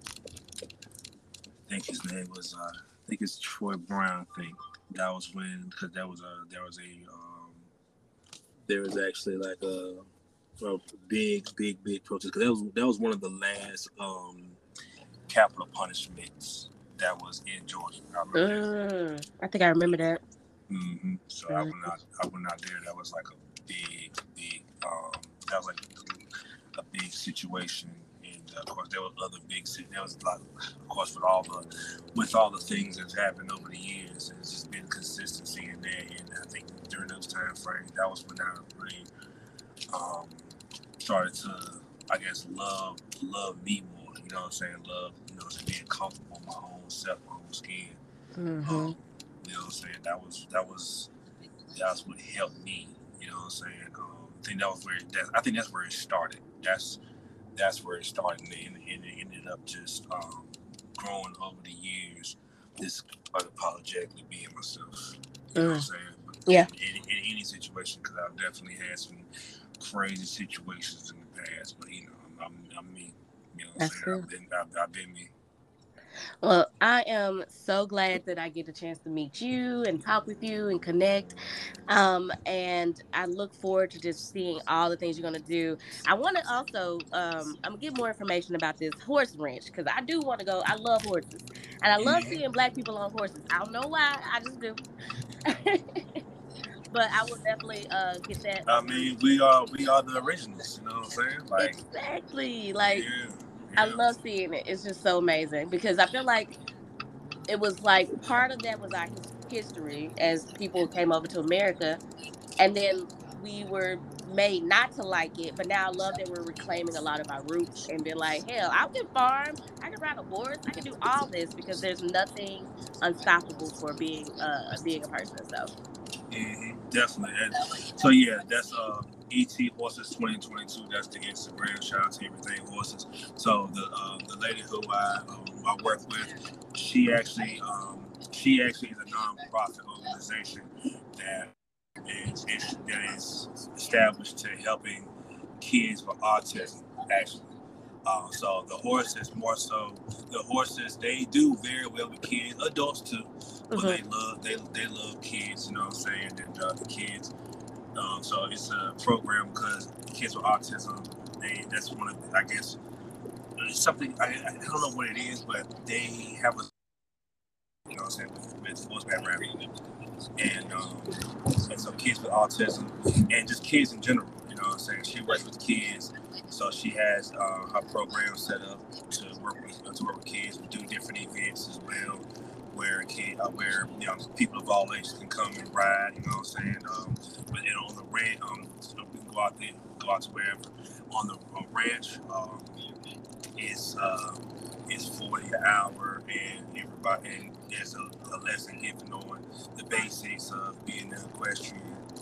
I think his name was, uh, I think it's Troy Brown. I think that was when, because there was a, there was a, um, there was actually like a, a big, big, big protest, because that was that was one of the last um, capital punishments that was in Georgia. I remember mm, that. I think I remember that. Mm-hmm. So mm-hmm. I went out. I went out there. That was like a big, big. Um, that was like a big situation. And uh, of course, there was other big. There was a lot. Of course, with all the, with all the things that's happened over the years, it's just been consistency in there. And I think during those time frames, that was when I really um, started to, I guess, love, love me more. You know what I'm saying? Love, you know, just being comfortable in my own self, my own skin. Mm-hmm. Um, You know what I'm saying? That was that was that's what helped me. You know what I'm saying? Um, I think that was where that, I think that's where it started. That's that's where it started, and, and it ended up just um, growing over the years. Just unapologetically being myself. You know mm. what I'm saying? But yeah. In, in, in any situation, because I've definitely had some crazy situations in the past. But you know, I'm, I'm, I'm me. You know what I'm that's saying? good. I've been I've, I've been me. Well, I am so glad that I get a chance to meet you and talk with you and connect. Um, and I look forward to just seeing all the things you're going to do. I want to also, um, I'm going to get more information about this horse ranch, because I do want to go. I love horses, and I love seeing Black people on horses. I don't know why. I just do. But I will definitely uh, get that. I mean, we are we are the originals. You know what I'm saying? Like exactly. Like yeah, yeah. I love seeing it. It's just so amazing, because I feel like it was like part of that was our his- history as people came over to America, and then we were made not to like it. But now I love that we're reclaiming a lot of our roots and be like, hell, I can farm, I can ride a horse, I can do all this, because there's nothing unstoppable for being uh being a person. So mm-hmm, definitely. And so yeah, that's uh E T Horses twenty twenty-two. That's the Instagram. Shout out to Everything Horses. So the uh, the lady who I um, I work with, she actually um, she actually is a non-profit organization that is, is that is established to helping kids with autism. Actually, uh, so the horses more so the horses they do very well with kids, adults too, but mm-hmm. they love they they love kids. You know what I'm saying? And uh, the kids. Um, so it's a program because kids with autism, they that's one of the, I guess it's something I, I don't know what it is, but they have a you know what I'm saying with, with horseback riding, and um, and so kids with autism and just kids in general. You know what I'm saying? She works with kids, so she has uh, her program set up to work with uh, to work with kids. We do different events as well, where kid, uh, where you know people of all ages can come and ride. You know what I'm saying? Um, but you know, on the ranch, um, you know, we can go out there, go out to wherever. On the uh, ranch, um, it's uh, it's forty an hour, and everybody and there's a, a lesson given on the basics of being an equestrian.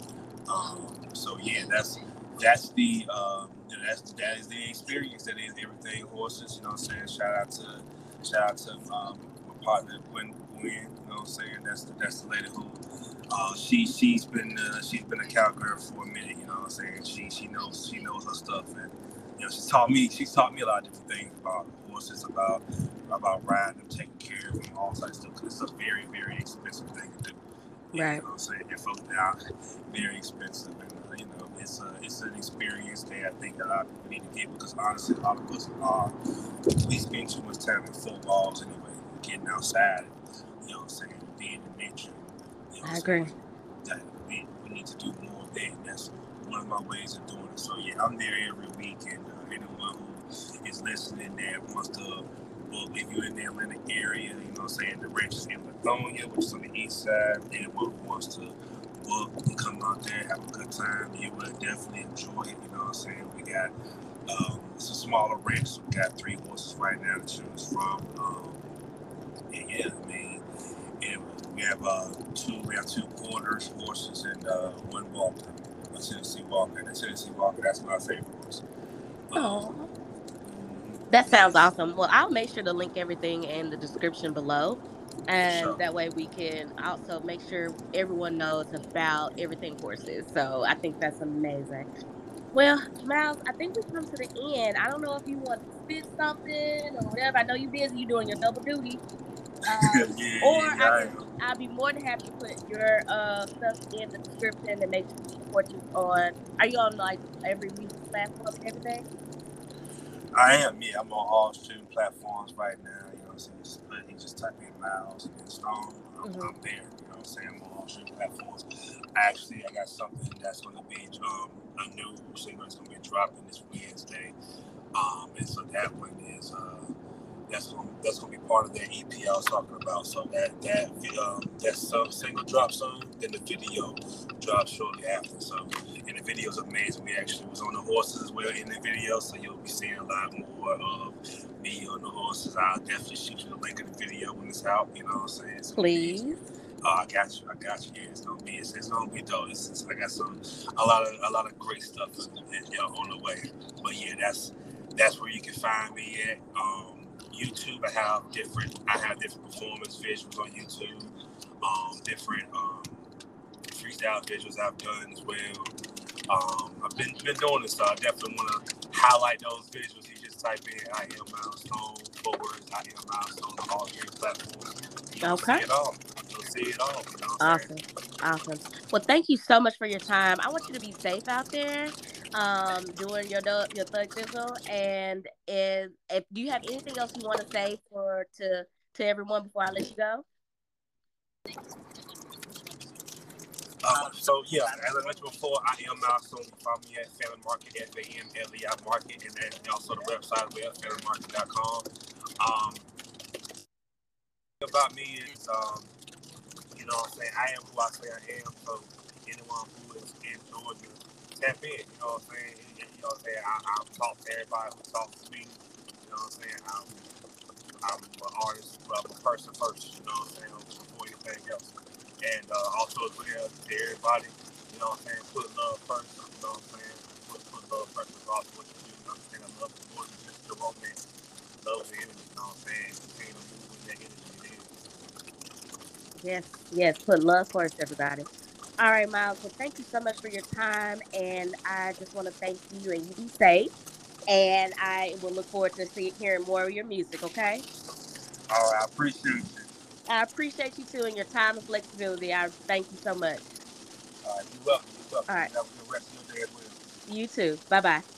Um, so yeah, that's that's the uh, you know, that's that is the experience that is Everything Horses. You know what I'm saying? Shout out to shout out to um, my partner Gwen Gwen. You know what I'm saying? That's the that's the lady who uh, she she's been uh, she's been a cowgirl for a minute. You know what I'm saying? She she knows she knows her stuff, and you know she's taught me she's taught me a lot of different things about horses, about about riding them, taking care of them, all types of stuff. Because it's a very very expensive thing to do. Yeah, right. You know what I'm saying? If folks now very expensive, and uh, you know, it's a it's an experience that I think that a lot of people need to get, because honestly, a lot of us are we spend too much time in four walls anyway, getting outside. You know what I'm saying? Being in nature. You know I agree. That we, we need to do more of that, and that's one of my ways of doing it. So yeah, I'm there every week, and uh, anyone who is listening that wants to. Well, if you're in the Atlanta area, you know what I'm saying, the ranch is in Lithonia, which is on the east side. Anyone who wants to book and come out there, have a good time. You will definitely enjoy it. You know what I'm saying? We got um, it's a smaller ranch. So we got three horses right now to choose from. Um, and yeah, I mean, and we have uh, two. We have two quarters horses and uh, one walker, a Tennessee Walker. And the Tennessee Walker, that's my favorite horse. Um, Oh, that sounds yes, awesome. Well, I'll make sure to link everything in the description below. for And sure. that way we can also make sure everyone knows about everything horses. So I think that's amazing. Well, Miles, I think we've come to the end. I don't know if you want to spit something or whatever. I know you're busy, you're doing your double duty. yeah, Um, or yeah, yeah, I I can am. I'll be more than happy to put your uh stuff in the description and make sure to support you on are you on like every music platform and everything? I am, yeah. I'm on all streaming platforms right now. You know what I'm saying? Just put, you just type in Miles and then Stone. I'm, Hmm. I'm there. You know what I'm saying? I'm on all streaming platforms. Actually, I got something that's going to be um, a new single that's going to be dropping this Wednesday. Um, and so that one is uh, that's gonna that's gonna be part of that E P I was talking about. So that that um, that song, single drops soon, then the video drops shortly after. So and the video's amazing. We actually was on the horses as well in the video, so you'll be seeing a lot more of me on the horses. I'll definitely shoot you the link of the video when it's out. You know what I'm saying? It's gonna be. Please. Oh, I got you. I got you. Yeah, it's gonna be. It's, it's gonna be dope. It's, it's, I got some, a lot of, a lot of great stuff in, in, on the way. But yeah, that's that's where you can find me at. Um, YouTube. I have different. I have different performance visuals on YouTube. Um, different um, freestyle visuals I've done as well. Um, I've been been doing this, so I definitely want to highlight those visuals. You just type in "I am Milestone" forward. I am Milestone on all three platforms. You'll see Okay. it all. You'll see it all. You know what I'm saying? Awesome. Awesome. Well, thank you so much for your time. I want you to be safe out there, um, doing your du- your thug thizzle. And if, if do you have anything else you want to say for to to everyone before I let you go? Uh, so yeah, as I mentioned before, I am Milestone. You follow me at Family Market, F A M L E I Market, and then also the website as well, family market dot com. Um, about me is, um, you know what I'm saying, I am who I say I am, so anyone who is in Georgia, tap in, you know what I'm saying, and, and, you know what I'm saying, I, I talk to everybody who talks to me, you know what I'm saying, I'm, I'm an artist, but I'm a person first, you know what I'm saying, before anything else. And uh, also as well to everybody, you know what I'm saying, put love first, you know what I'm saying, put, put love first regardless of what you do, you know what I'm saying, I love the more than just the romance, love the energy, you know what I'm saying, continue to move with that energy, it is. Yes, yes. Put love first, everybody. All right, Miles. Well, thank you so much for your time, and I just want to thank you, and you be safe. And I will look forward to see hearing more of your music. Okay. All right, I appreciate you. I appreciate you too and your time and flexibility. I thank you so much. All right, you're welcome. You're welcome. All right. You have a good rest of your day as well. You too. Bye bye.